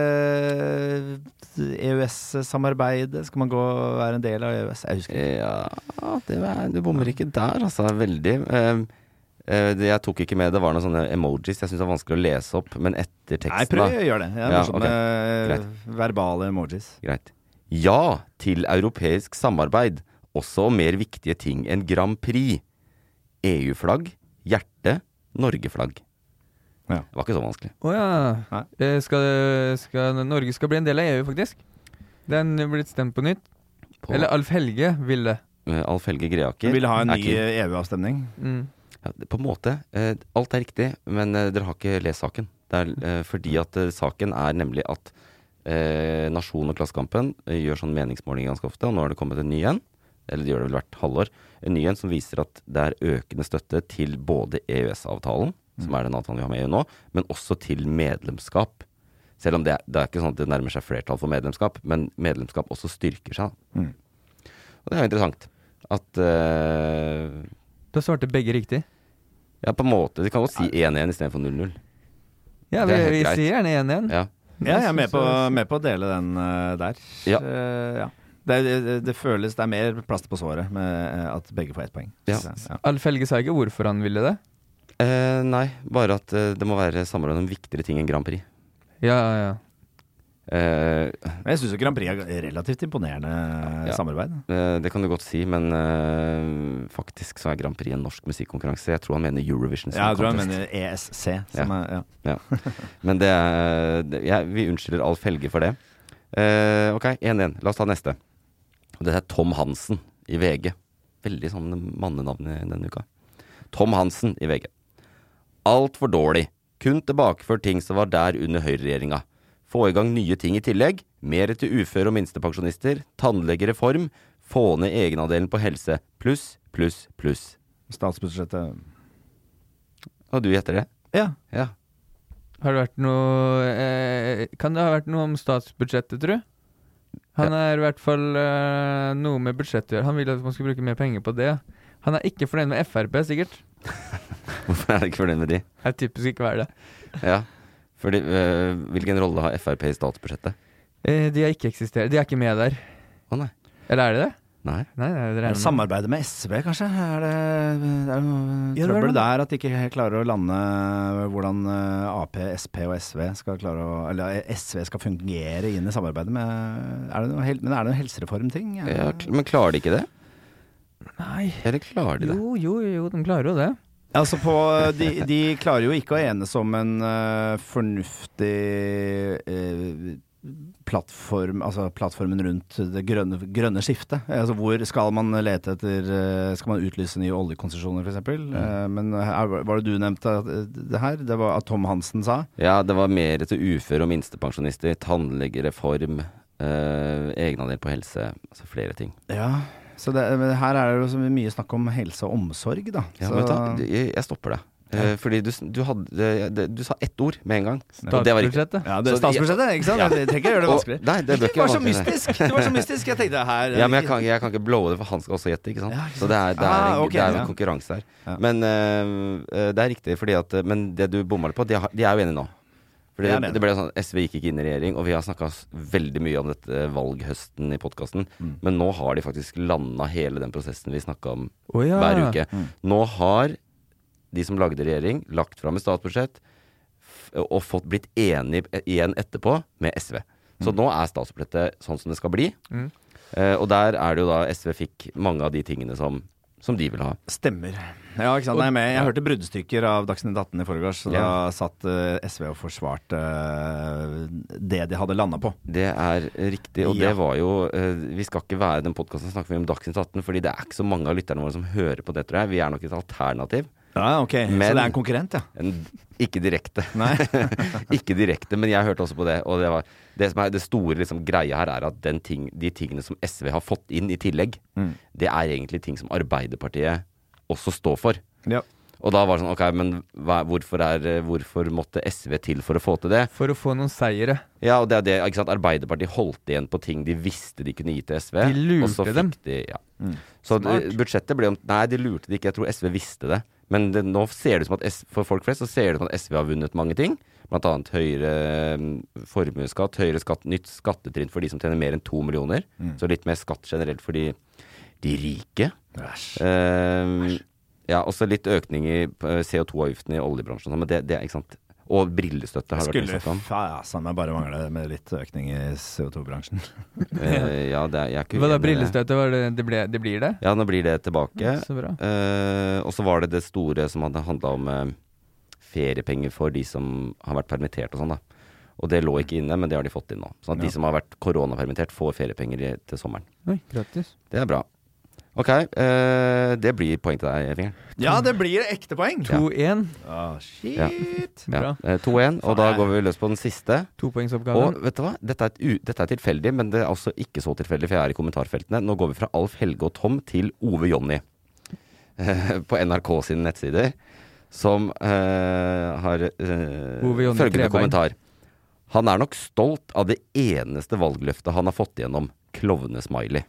uh, E U S-samarbeidet? Skal man gå og være en del av E U S? Jeg husker ikke. Ja, det var, du bommer ikke der, altså, veldig. Uh, uh, det jeg tok ikke med, det var noen sånne emojis jeg synes det var vanskelig å lese opp, men etter teksten Nei, prøv å gjøre det. Jeg ja, sånne okay. uh, verbale emojis. Greit. Ja, til europeisk samarbeid. Også om mer viktige ting enn Grand Prix. E U-flagg, hjerte, Norge-flagg. Ja. Det var ikke så vanskelig. Åja, eh, skal, skal, Norge skal bli en del av E U faktisk. Den er blitt stemt på nytt. På, Eller Alf Helge ville. Uh, Alf Helge Greaker. Du ville ha en ny ikke, E U-avstemning? Mm. Ja, på en måte. Uh, alt er riktig, men uh, dere har ikke lest saken. Det er uh, fordi at uh, saken er nemlig at uh, Nasjon og Klassekampen uh, gjør sånn meningsmåling ganske ofte, og nå har det kommet en ny en. Eller de gjør det vel hvert halvår, en ny en som viser at det er økende støtte til både E U S-avtalen, mm. som er den avtalen vi har med E U nå, men også til medlemskap. Selv om det er, det er ikke sånn at det nærmer seg flertall for medlemskap, men medlemskap også styrker seg. Mm. Og det er jo interessant at... Uh, da svarte begge riktig. Ja, på en måte. De kan godt si én én i stedet for null null. Ja, vi, vi sier gjerne én én. Ja. Ja, jeg er med på, med på å dele den uh, der. Ja. Uh, ja. Det, det, det føles, det er mer plaster på såret med at begge får ett poeng. Ja. Ja. Alf Helge sa ikke hvorfor han ville det? Eh, nei, bare at eh, det må være samarbeid om viktigere ting enn Grand Prix. Ja, ja. Eh, jeg synes jo Grand Prix er relativt imponerende ja. samarbeid. Eh, det kan du godt si, men eh, faktisk så er Grand Prix en norsk musikkonkurranse. Jeg tror han mener Eurovision. Ja, jeg tror han mener E S C. Som ja. Er, ja. Ja. Men det er, det, ja, vi unnskylder Alf Helge for det. Eh, ok, én én. La oss ta neste. Det er Tom Hansen i V G. Veldig sånn mannenavn i denne uka. Tom Hansen i V G. Alt for dårlig. Kun tilbakeført ting som var der under høyreregjeringa. Få i gang nye ting i tillegg. Mer til uføre og minstepensjonister. Tannlegereform. Få ned egenandelen på helse. Pluss, pluss, pluss. Statsbudsjettet. Og du gjetter det? Ja. Ja. Har det vært noe eh, Kan det ha vært noe om statsbudsjettet, tror du? Han er i hvert fall eh, noe med budsjettet å gjøre. Han vil at man skal bruke mer penger på det. Han er ikke fornøyd med F R P, sikkert. Hvorfor er det ikke fornøyd med de? Det er typisk ikke være det. Ja, fordi øh, hvilken rolle har F R P i statsbudsjettet? Eh, de har ikke eksistert. De er ikke med der. Å nei. Eller er det det? Nei. Nei, det er Samarbeidet med S V, kanskje? Er det, det er noe ja, trøbbel der at de ikke klarer å lande hvordan A P, S P og S V skal klare å Eller S V skal fungere inn i samarbeidet med er det noe, Men er det en helsereformting? Ja, men klarer de ikke det? Nei. Eller klarer de det? Jo, jo, jo, de klarer jo det. Altså på, de, de klarer jo ikke å enes om en uh, fornuftig uh, plattform, altså plattformen rundt det grønne, grønne skiftet. Altså hvor skal man lete etter, skal man utlyse nye oljekonsesjoner for eksempel? Mm. Men her, var det du nevnte det her? Det var at Tom Hansen sa? Ja, det var mer til uføre og minstepensjonister, tannlegereform, eh, egenandel på helse, altså flere ting. Ja, så det, her er det jo så mye snakk om helse og omsorg da. Ja, så... vet du, jeg, jeg stopper det. Eh, fordi du, du, hadde, du sa ett ord med en gang. Og det var riktig. Statsbudsjettet. Ja, det er statsbudsjettet, ikke sant? Ja. Jeg trenger ikke gjøre det vanskelig. Og, nei, det bør Det ikke var så være vanskelig. mystisk! Det var så mystisk. Jeg tenkte her Ja, men jeg kan, jeg kan ikke blowe det, for han skal også gjette, ikke sant? Ja, ikke sant? Så det er, det er, Ah, en, ok, det er en ja. konkurranse her. Ja. Men eh, det er riktig, fordi at Men det du bomma litt på, de, har, de er jo enige nå. Fordi Det er det, det. det ble sånn, S V gikk ikke inn i regjering, og vi har snakka veldig mye om dette valghøsten i podkasten. Mm. Men nå har de faktisk landa hele den prosessen vi snakka om Å ja. hver uke. Mm. Nå har de som lagde regjering, lagt fram et statsbudsjett f- og fått blitt enig igjen etterpå med S V. Så nå er statsbudsjettet sånn som det skal bli. Mm. Eh, og der er det jo da S V fikk mange av de tingene som, som de vil ha. Stemmer. Ja, ikke sant. Nei, men jeg hørte bruddstykker av Dagsnytt atten i forgårs, så Ja. da satt eh, S V og forsvarte eh, det de hadde landa på. Det er riktig, og Ja. det var jo eh, Vi skal ikke være den podkasten snakker vi om Dagsnytt atten, fordi det er ikke så mange av lytterne våre som hører på det, tror jeg. Vi er nok et alternativ. Ja, ok. Men- så det er en konkurrent, ja. En, ikke direkte. Nei. ikke direkte, men jeg hørte også på det. Og det, var, det som er det store liksom, greia her, er at den ting, de tingene som S V har fått inn i tillegg, Mm. det er egentlig ting som Arbeiderpartiet også står for. Ja. Og da var det sånn, ok, men hva, hvorfor, er, hvorfor måtte S V til for å få til det? For å få noen seire. Ja, og det er det, ikke sant, Arbeiderpartiet holdt igjen på ting de visste de kunne gi til S V. De lurte og så fikk dem. De, ja. Mm. Så Smart. det, budsjettet ble om, nei, de lurte det ikke, jeg tror S V visste det. Men det, nå ser det ut som at S, for folk flest så ser det ut som at S V har vunnet mange ting. Blant annet høyere mm, formuesskatt, høyere skatt, nytt skattetrinn for de som tjener mer enn to millioner. Mm. Så litt mer skatt generelt for de, de rike. Æsj. Eh, ja, også litt økning i eh, C O to avgiften i oljebransjen. Men det, det er ikke sant. Og brillestøtte har det vært Skulle snakk om. faen meg bare mangle med litt økning i C O to bransjen. Eh, ja, det er, jeg er ikke Hva da, uenig i det. brillestøtte? Var det, det, ble, det blir det? Ja, nå blir det tilbake. Så bra. Eh, og så var det det store som hadde handla om eh, feriepenger for de som har vært permittert og sånn, da. Og det lå ikke inne, men det har de fått inn nå. Sånn at Ja. de som har vært koronapermittert, får feriepenger i, til sommeren. Oi, gratis. Det er bra. Ok, eh, det blir poeng til deg, Fingeren. Ja, det blir ekte poeng! to én. Ah, shit! Ja. Bra. Ja. Eh, to én, og da Faen, jeg- går vi løs på den siste. Topoengsoppgaven. Og vet du hva? Dette er, et u dette er tilfeldig, men det er også ikke så tilfeldig, for jeg er i kommentarfeltene. Nå går vi fra Alf Helge og Tom til Ove Jonny eh, på N R K sine nettsider, som eh, har eh, Ove Jonny følgende Trebein. kommentar. Han er nok stolt av det eneste valgløftet han har fått igjennom. Klovnesmiley.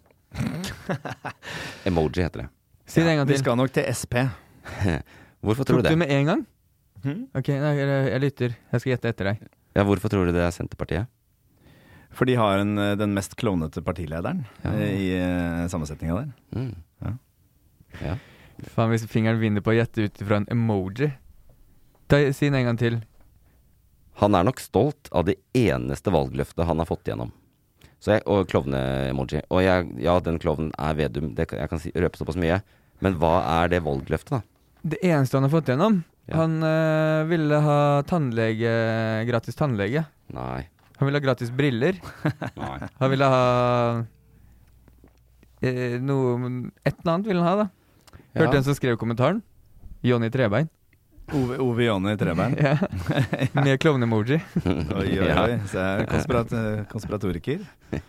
Emoji heter det. Si det en gang Vi til. skal nok til S P. Hvorfor tror Tok du du det? med en gang? Mhm. Ok, nei, jeg, jeg lytter. Jeg skal gjette etter deg. Ja, hvorfor tror du det er Senterpartiet? For de har en, eh, den mest klovnete partilederen Ja. eh, i uh, sammensetninga der. Mm. Ja. Ja. Faen, hvis fingeren vinner på å gjette ut fra en emoji. Ta, si den en gang til. Han er nok stolt av det eneste valgløftet han har fått igjennom. Så jeg, og klovne-emoji. Og jeg, ja, den klovnen er Vedum. Det, kan- jeg kan si, røpe såpass mye. Men hva er det valgløftet, da? Det eneste han har fått gjennom, Ja. han øh, ville ha tannlege, gratis tannlege. Nei. Han ville ha gratis briller. Nei. Han ville ha eh, noe Et eller annet ville han ha, da. Hørte Ja. en som skrev kommentaren. Jonny Trebein. Ove, Ove Jonny Trebein. Ja. Med klovne-emoji. Oi, oi, Ja. oi. Så jeg er konspirat konspiratoriker.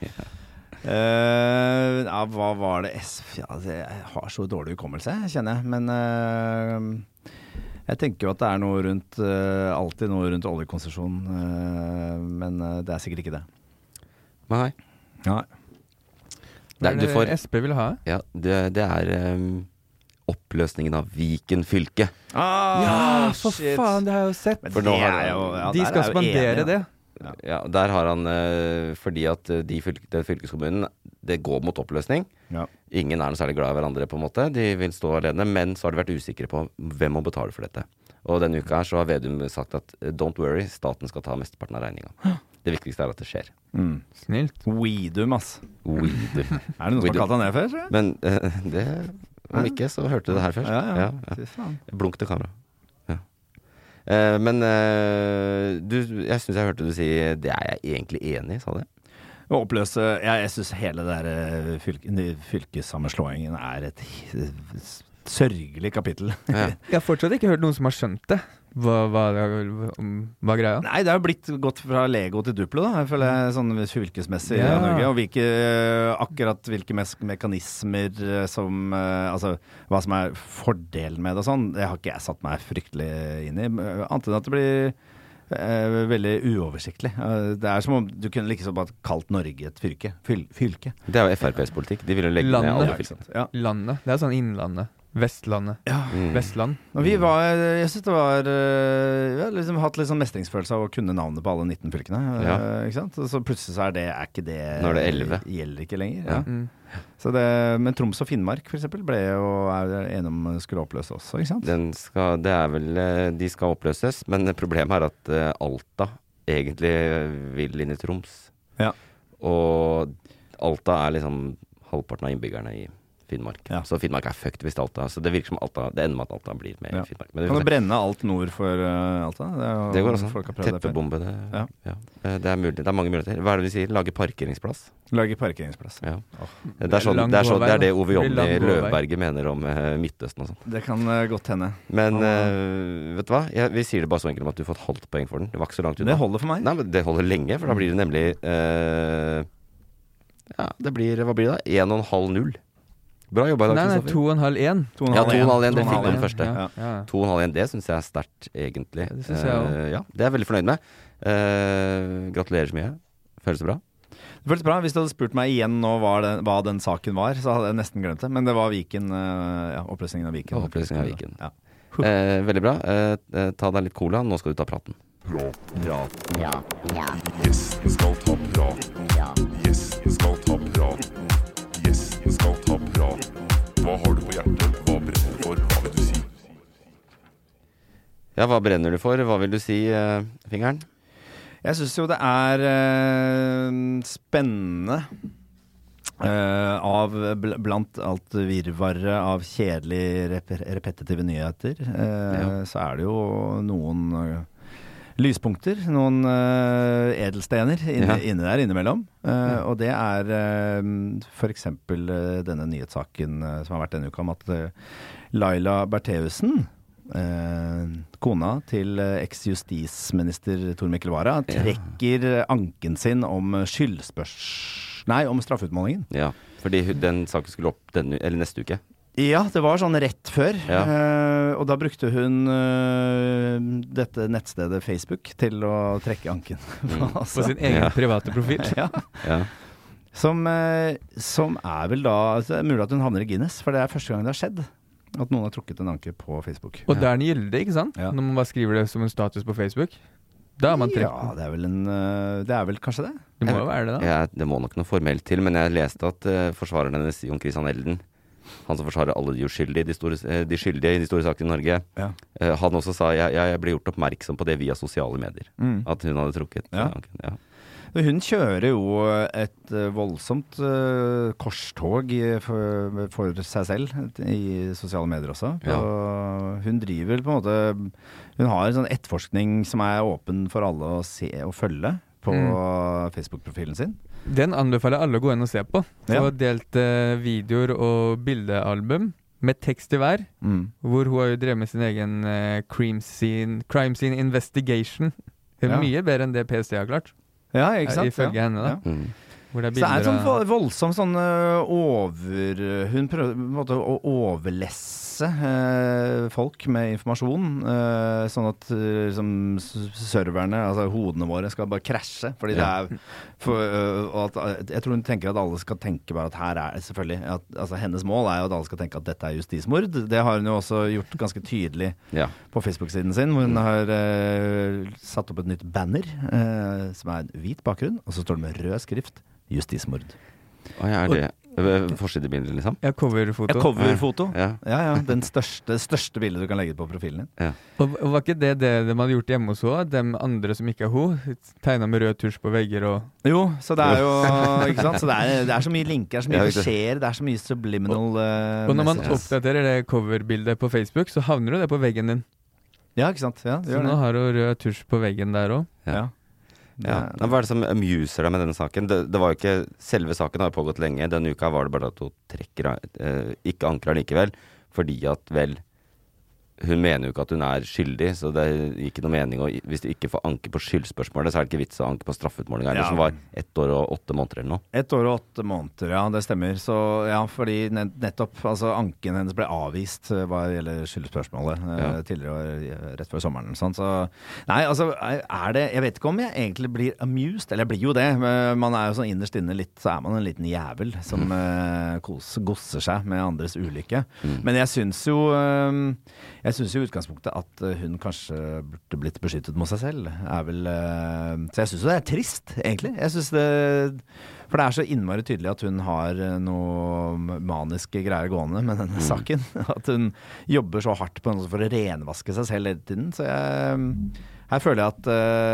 Eh, ja, hva var det S ja, altså, Jeg har så dårlig hukommelse, kjenner jeg. Men eh, jeg tenker jo at det er noe rundt eh, alltid noe rundt oljekonsesjon. eh, men eh, det er sikkert ikke det. Nei. Ja. Hva Nei, er du det får S P vil ha? Ja, det, det er um, oppløsningen av Viken fylke. Ah, Ja, for shit. faen, det har jeg jo sett. Men For nå det har er det- jo, ja, De der skal er jeg jo spandere enig, det. Ja. Ja, der har han uh, fordi at uh, de fylk den fylkeskommunen, det går mot oppløsning. Ja. Ingen er noe særlig glad i hverandre, på en måte. De vil stå alene, men så har de vært usikre på hvem må betale for dette. Og denne uka her så har Vedum sagt at uh, don't worry, staten skal ta mesteparten av regninga. Det viktigste er at det skjer. Mm. Snilt. Weedum, ass. Weedum. Er det noen som har Weedum. kalt han det før? Tror jeg? Men uh, det om ikke, så hørte du det her først. Ja, ja. ja. Fy faen. Blunk til kamera. Ja. Eh, men eh, du, jeg syns jeg hørte du si det er jeg egentlig enig i, sa det. Å oppløse ja, Jeg syns hele det der eh, fylke, de fylkessammenslåingen er et sørgelig kapittel. Ja. Jeg har fortsatt ikke hørt noen som har skjønt det. Hva, hva, hva er greia? Nei, det har jo blitt gått fra Lego til Duplo, da. Jeg føler jeg sånn fylkesmessig i Ja. Norge. Og hvilke, akkurat hvilke mes- mekanismer som Altså, hva som er fordelen med det og sånn, det har ikke jeg satt meg fryktelig inn i. Annet enn at det blir eh, veldig uoversiktlig. Eh, Det er som om du kunne like så bare kalt Norge et fylke. Fyl, fylke. Det er jo F R P's politikk. De vil jo legge Landet. ned alle Ja, ikke fylkene. sant? Ja. Landet. Det er sånn Innlandet. Vestlandet. Mm. Vestland. Og vi var, jeg synes det var eh, Vi har liksom hatt litt sånn mestringsfølelse av å kunne navnet på alle nitten fylkene. eh, Ja. Ikke sant? Og så plutselig så er det er ikke det Nå er det elleve. Gjelder ikke lenger. Ja. Ja. Mm. Så det, men Troms og Finnmark for eksempel ble jo er enige om skulle oppløse også, ikke sant? Den skal, det er vel eh, De skal oppløses, men problemet er at eh, Alta egentlig vil inn i Troms. Ja. Og Alta er liksom halvparten av innbyggerne i Finnmark. Ja. Så Finnmark er fucked hvis Alta. Så det virker som Alta Det ender med at Alta blir med Ja. i Finnmark. Men det, Kan vi du får se. brenne alt nord for uh, Alta? Det, er jo, Det går også. folk har prøvd det før. Teppebombe. Det, Ja. ja. Eh, det er mulig. Det er mange muligheter. Hva er det vi sier? Lage parkeringsplass? Lage parkeringsplass. Ja. Åh, Det, er sånn, lang det, er sånn, gåvei, det er det da. Ove Det blir Jonny lang gåvei. Løvberget mener om eh, Midtøsten og sånn. Det kan uh, godt hende. Men Han, eh, vet du hva? Jeg, vi sier det bare så enkelt om at du får et halvt poeng for den. Det var ikke så langt unna. Det holder for meg. Nei, men det holder lenge, for da blir det nemlig eh, Ja, det blir Hva blir det da? en og en halv null. Bra jobba i dag, Nei, nei, Kristoffer. to og en halv én. To og en Ja, halv to og en halv en. en, det To og en fikk halv den en. første. Ja, Ja. ja. To og en halv en, det syns jeg er sterkt, egentlig. Ja, det synes jeg også. Eh, ja, det er jeg veldig fornøyd med. Eh, gratulerer så mye. Føles det bra? Det føltes bra. Hvis du hadde spurt meg igjen nå hva den, hva den saken var, så hadde jeg nesten glemt det. Men det var Viken, uh, ja, oppløsningen av Viken. Oppløsningen av Viken. Ja. Eh, veldig bra. Eh, eh, ta deg litt cola, nå skal du ta praten. Gjesten skal ta praten. Gjesten skal ta praten. Gjesten skal ta praten. Hva har du på hjertet? Hva brenner du for? Hva vil du si? Ja, hva brenner du for? Hva vil du si, eh, fingeren? Jeg syns jo det er eh, spennende eh, av bl blant alt virvaret av kjedelige rep repetitive nyheter, eh, Ja. så er det jo noen eh, lyspunkter, noen eh, edelstener inne, Ja. inne der innimellom. Eh, og det er eh, for eksempel eh, denne nyhetssaken eh, som har vært denne uka om at eh, Laila Bertheussen, Eh, kona til eh, eks-justisminister Tor Mikkel Wara, trekker eh, anken sin om skyldspørs... Nei, om straffeutmålingen. Ja, fordi hun- den saken skulle opp denne, eller neste uke. Ja, det var sånn rett før. Ja. Eh, og da brukte hun eh, dette nettstedet Facebook til å trekke anken. Mm. På altså, sin egen Ja. private profil. ja. Ja. som, eh, som er vel da altså, Det er mulig at hun havner i Guinness, for det er første gang det har skjedd. At noen har trukket en anke på Facebook. Og da er den gyldig, ikke sant? Ja. Når man bare skriver det som en status på Facebook. Da er man Ja, trukket. det er vel en eh, Det er vel kanskje det? Det må jo være det, da. Ja, det må nok noe formelt til, men jeg leste at uh, forsvareren hennes, Jon Christian Elden, han som forsvarer alle de uskyldige, de, store, eh, de skyldige i de store sakene i Norge, Ja. eh, han også sa jeg, jeg, jeg ble gjort oppmerksom på det via sosiale medier. Mm. At hun hadde trukket Ja. eh, anken. Ja. Hun kjører jo et eh, voldsomt eh, korstog i- for, for seg selv i sosiale medier også. Ja. Og hun driver på en måte Hun har en sånn etterforskning som er åpen for alle å se og følge på Facebook-profilen sin. Den anbefaler alle å gå inn og se på. Hun Ja. har delt eh, videoer og bildealbum med tekst i hver, Mm. hvor hun har jo drevet med sin egen eh, crime, scene, crime scene investigation. Det er Ja. mye bedre enn det P S T har klart, Ja, ikke sant? ifølge ja. henne da. Ja. Mm. Hvor det er Så det er bilder et sånn av vo- voldsomt sånn øh, over... Hun prøver på en måte å overlesse øh, folk med informasjon, øh, sånn at øh, liksom, s- serverne, altså hodene våre, skal bare krasje. Fordi Ja. det er for, øh, og at, Jeg tror hun tenker at alle skal tenke bare at her er selvfølgelig at, altså hennes mål er jo at alle skal tenke at dette er justismord. Det har hun jo også gjort ganske tydelig Ja. på Facebook-siden sin, hvor hun har øh, satt opp et nytt banner øh, som er en hvit bakgrunn, og så står det med rød skrift justismord. Å, ja, er det øh, forsidebilder, liksom? ja, coverfoto. Ja, coverfoto. Ja. Ja, ja. Den største, største bildet du kan legge på profilen din. Og, og var ikke det det de hadde gjort hjemme hos henne? De andre som ikke er hun, tegna med rød tusj på vegger og Jo, så det er jo ikke sant? Så det er, det er så mye linker, det er så mye Ja, ikke sant. beskjeder, det er så mye subliminal uh, Og når man messages. oppdaterer det coverbildet på Facebook, så havner jo det på veggen din. Ja, ikke sant? Ja, det Så gjør nå det. har hun rød tusj på veggen der òg. Ja. Ja. Det- Men hva er det som amuser deg med denne saken? Det, det var jo ikke, selve saken har jo pågått lenge. Denne uka var det bare at hun trekker, eh, ikke anker likevel. fordi at vel hun mener jo ikke at hun er skyldig, så det er ikke noe mening å, hvis du ikke får anke på skyldspørsmålet, så er det ikke vits å anke på straffeutmålinga, eller Ja. som var ett år og åtte måneder eller noe. Ett år og åtte måneder, ja, det stemmer. Så ja, fordi nett- nettopp, altså anken hennes ble avvist eh, hva gjelder skyldspørsmålet eh, Ja. tidligere, eh, rett før sommeren. Sånn. Så nei, altså er det, jeg vet ikke om jeg egentlig blir amused, eller jeg blir jo det, men man er jo sånn innerst inne litt, så er man en liten jævel som eh, kos, gosser seg med andres ulykke. Men jeg syns jo, eh, jeg syns jo i utgangspunktet at eh, hun kanskje burde blitt beskyttet mot seg selv, er vel, eh, så jeg syns jo det er trist, egentlig. Jeg synes det, for det er så innmari tydelig at hun har eh, noe maniske greier gående med denne saken. At hun jobber så hardt på noe for å renvaske seg selv hele tiden. Så jeg, her føler jeg at,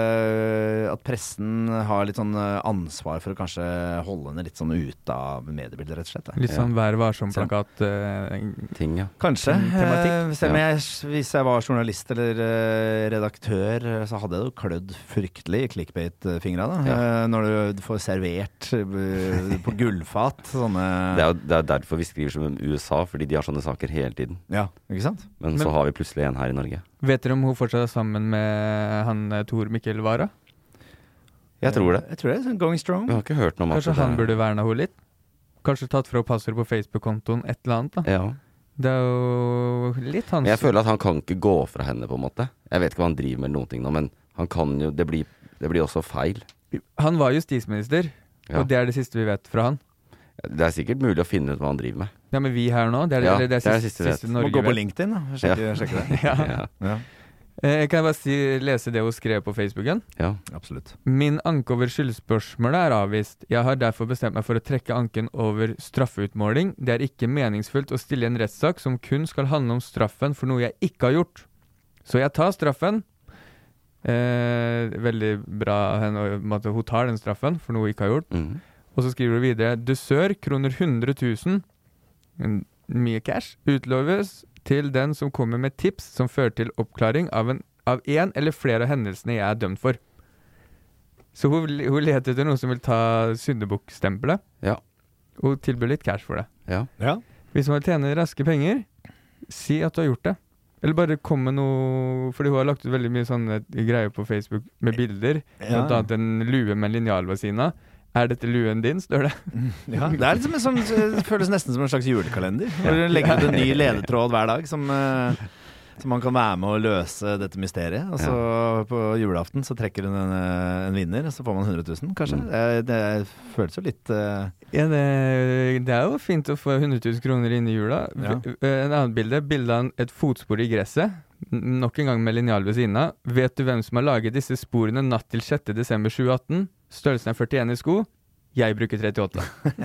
eh, at pressen har litt sånn eh, ansvar for å kanskje holde henne litt sånn ute av mediebildet, rett og slett. da. Litt sånn Vær varsom-plakat. eh, Ting, ja. Kanskje. Tematikk. Eh, hvis, jeg, men jeg, hvis jeg var journalist eller eh, redaktør, eh, så hadde jeg jo klødd fryktelig i clickbait-fingra. da. Ja. Eh, når du får servert eh, på gullfat sånne Det er jo det er derfor vi skriver som U S A, fordi de har sånne saker hele tiden. Ja, ikke sant? Men, Men- så har vi plutselig en her i Norge. Vet dere om hun fortsatt er sammen med han eh, Tor Mikkel Wara? Jeg tror det. Jeg tror det er sånn going strong. Vi har ikke hørt noe om at Kanskje det han burde verna henne litt? Kanskje tatt fra passordet på Facebook-kontoen, et eller annet da. Ja. Det er jo litt hans Men jeg føler at han kan ikke gå fra henne, på en måte. Jeg vet ikke hva han driver med noen ting nå, men han kan jo Det blir, det blir også feil. Han var justisminister, Ja. og det er det siste vi vet fra han. Det er sikkert mulig å finne ut hva han driver med. Ja, men vi her nå, det er, Ja, eller det er, det er siste, siste vi vet. siste Må Norge gå på vet. LinkedIn da, sjekke, sjekke det. Ja. Ja. Ja, Eh, kan jeg bare si, lese det hun skrev på Facebooken? Ja. absolutt. Min anke over skyldspørsmålet er avvist. Jeg har derfor bestemt meg for å trekke anken over straffeutmåling. Det er ikke meningsfullt å stille en rettssak som kun skal handle om straffen for noe jeg ikke har gjort. Så jeg tar straffen. Eh, veldig bra av henne, og at hun tar den straffen for noe hun ikke har gjort. Mhm. Og så skriver hun videre: dusør kroner hundre tusen, en- mye cash, utloves til den som kommer med tips som fører til oppklaring av en, av en eller flere av hendelsene jeg er dømt for. Så hun, hun leter etter noen som vil ta syndebukkstempelet, Ja. og tilbyr litt cash for det. Ja. Ja. Hvis hun vil tjene raske penger, si at du har gjort det. Eller bare kom med noe, fordi hun har lagt ut veldig mye sånne greier på Facebook med bilder, Ja. blant annet en lue med en linjal ved siden av. Er dette luen din, står det? Ja, det er liksom en sånn, det føles nesten som en slags julekalender. Hvor du legger ut en ny ledetråd hver dag som, eh, som man kan være med å løse dette mysteriet. Og så på julaften så trekker hun en, eh, en vinner, og så får man hundre tusen, kanskje. Det, det føles jo litt eh, Ja, det, det er jo fint å få hundre tusen kroner inn i jula. Ja. V- En annen bilde, bilde av et fotspor i gresset. N- Nok en gang med linjal ved siden av. Vet du hvem som har laget disse sporene natt til sjette desember tjue atten? Størrelsen er førtien i sko. Jeg bruker trettiåtte.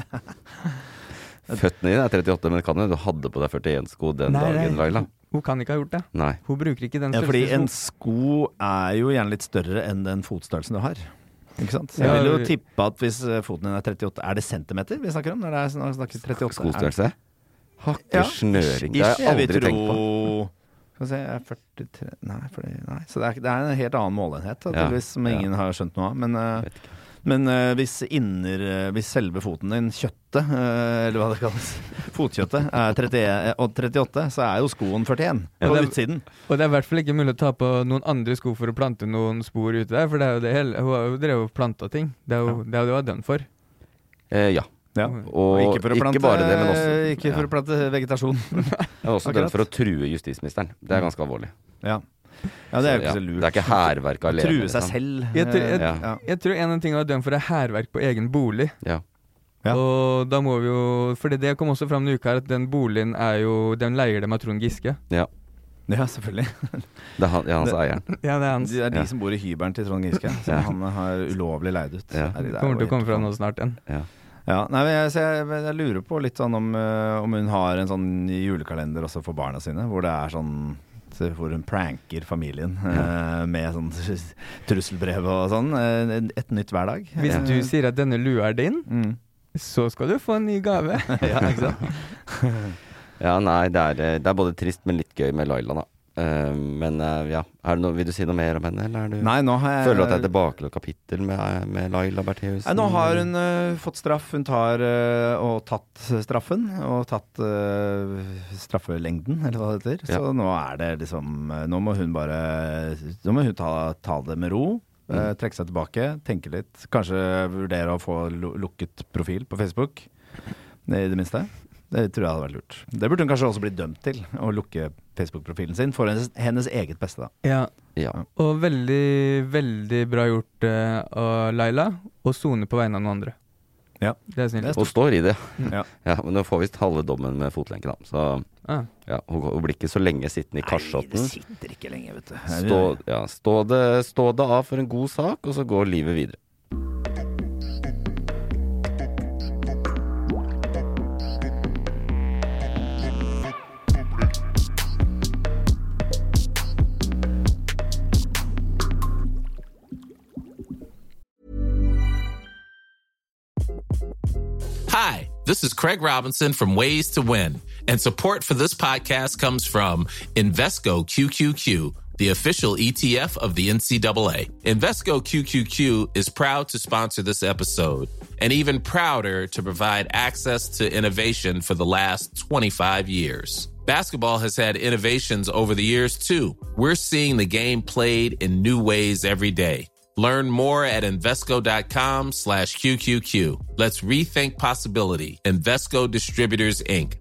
Føttene dine er trettiåtte, men kan jo du hadde på deg førtien-sko den Nei, dagen, nei. Laila? Hun kan ikke ha gjort det. Nei. Hun bruker ikke den Ja, fordi en størrelsen. sko er jo gjerne litt større enn den fotstørrelsen du har. Ikke sant? Så jeg Ja, vil jo vi- tippe at hvis eh, foten din er trettiåtte, er det centimeter vi snakker om? Når det er når vi snakker trettiåtte? Skostørrelse? Hakke Ja. snøring. Det Ish, har jeg vil aldri tro- tenkt på. Skal vi se, jeg er førtitre Nei, fordi, nei. Så det er, det er en helt annen målenhet, da, Ja, tydeligvis, som ja. ingen har skjønt noe av. Men, eh, Vet ikke. men eh, hvis inner eh, Hvis selve foten din, kjøttet, eh, eller hva det kalles, fotkjøttet, er tretti og trettiåtte, så er jo skoen førtien Ja, på det er- utsiden. Og det er i hvert fall ikke mulig å ta på noen andre sko for å plante noen spor ute der, for det er jo det hele. Hun har jo drevet og planta ting. Det er jo det, er jo det hun er dømt for. Eh, ja. Ja. Og ikke for å plante, bare det, men også ikke for ja. å plante vegetasjon. Jeg er også Akkurat. dømt for å true justisministeren. Det er ganske alvorlig. Ja. Ja, det er jo Så, ikke ja, så lurt. Det er ikke hærverk alene. True seg liksom. selv. Jeg, tror- jeg, Ja. Ja. jeg tror en av tingene hun er dømt for, er hærverk på egen bolig. Ja. Ja. Og da må vi jo Fordi det kom også fram denne uka her, at den boligen er jo Den leier dem av Trond Giske. ja. Ja, selvfølgelig. Det er han, ja, hans eieren. Ja, det er hans. Det er de Ja. som bor i hybelen til Trond Giske, som Ja. han har ulovlig leid ut. Ja. Nei, det er Kommer jo til å komme helt fram faen. nå snart igjen. Ja. Ja, nei, men jeg, så jeg, jeg lurer på litt sånn om, eh, om hun har en sånn julekalender også for barna sine, hvor det er sånn så hvor hun pranker familien eh, med sånn trusselbrev og sånn. eh, Et nytt hver dag. Hvis Eh, du sier at denne lua er din, mm. så skal du få en ny gave. Ja, ikke sant? Ja, nei, det er, eh, det er både trist, men litt gøy med Laila, da. Uh, men uh, ja, er det noe, vil du si noe mer om henne, eller er du, Nei, nå har jeg... føler du at det er tilbake til kapittel med, med Laila Bertheussen? Nei, nå har hun uh, fått straff, hun tar uh, og tatt straffen, og tatt uh, straffelengden, eller hva det heter. Ja. Så nå er det liksom, nå må hun bare, nå må hun ta, ta det med ro. Uh, trekke seg tilbake, tenke litt. Kanskje vurdere å få lukket profil på Facebook. I det minste. Det tror jeg hadde vært lurt. Det burde hun kanskje også bli dømt til, å lukke Facebook-profilen sin for hennes, hennes eget beste, da. Ja. ja. Og veldig, veldig bra gjort uh, av Laila, å sone på vegne av noen andre. Ja. Det er snilt. Hun står i det. Ja. Ja, men nå får vi halve dommen med fotlenke, da. Så ah. ja, hun, hun blir ikke så lenge sittende i Karsotten. Nei, det sitter ikke lenge, vet du. Stå, ja, stå, det, stå det av for en god sak, og så går livet videre. Hi, this is Craig Robinson from Ways to Win, and support for this podcast comes from Invesco Q Q Q, the official E T F of the N C double A. Invesco Q Q Q is proud to sponsor this episode, and even prouder to provide access to innovation for the last twenty-five years. Basketball has had innovations over the years, too. We're seeing the game played in new ways every day. Learn more at Invesco.com slash QQQ. Let's rethink possibility. Invesco Distributors, Incorporated.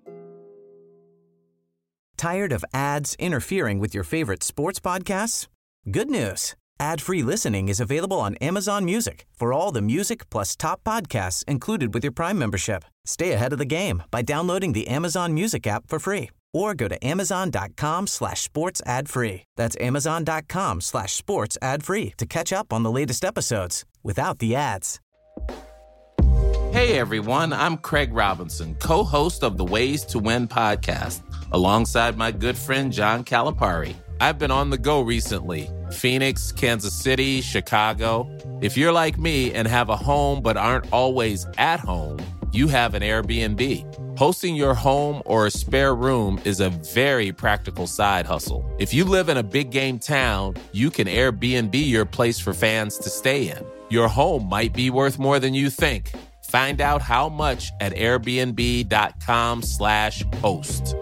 Tired of ads interfering with your favorite sports podcasts? Good news. Ad-free listening is available on Amazon Music for all the music plus top podcasts included with your Prime membership. Stay ahead of the game by downloading the Amazon Music app for free or go to amazon.com slash sports ad free. That's amazon.com slash sports ad free to catch up on the latest episodes without the ads. Hey everyone, I'm Craig Robinson, co-host of the Ways to Win podcast, alongside my good friend John Calipari. I've been on the go recently. Phoenix, Kansas City, Chicago. If you're like me and have a home but aren't always at home, you have an Airbnb. Hosting your home or a spare room is a very practical side hustle. If you live in a big game town, you can Airbnb your place for fans to stay in. Your home might be worth more than you think. Find out how much at airbnb.com slash host.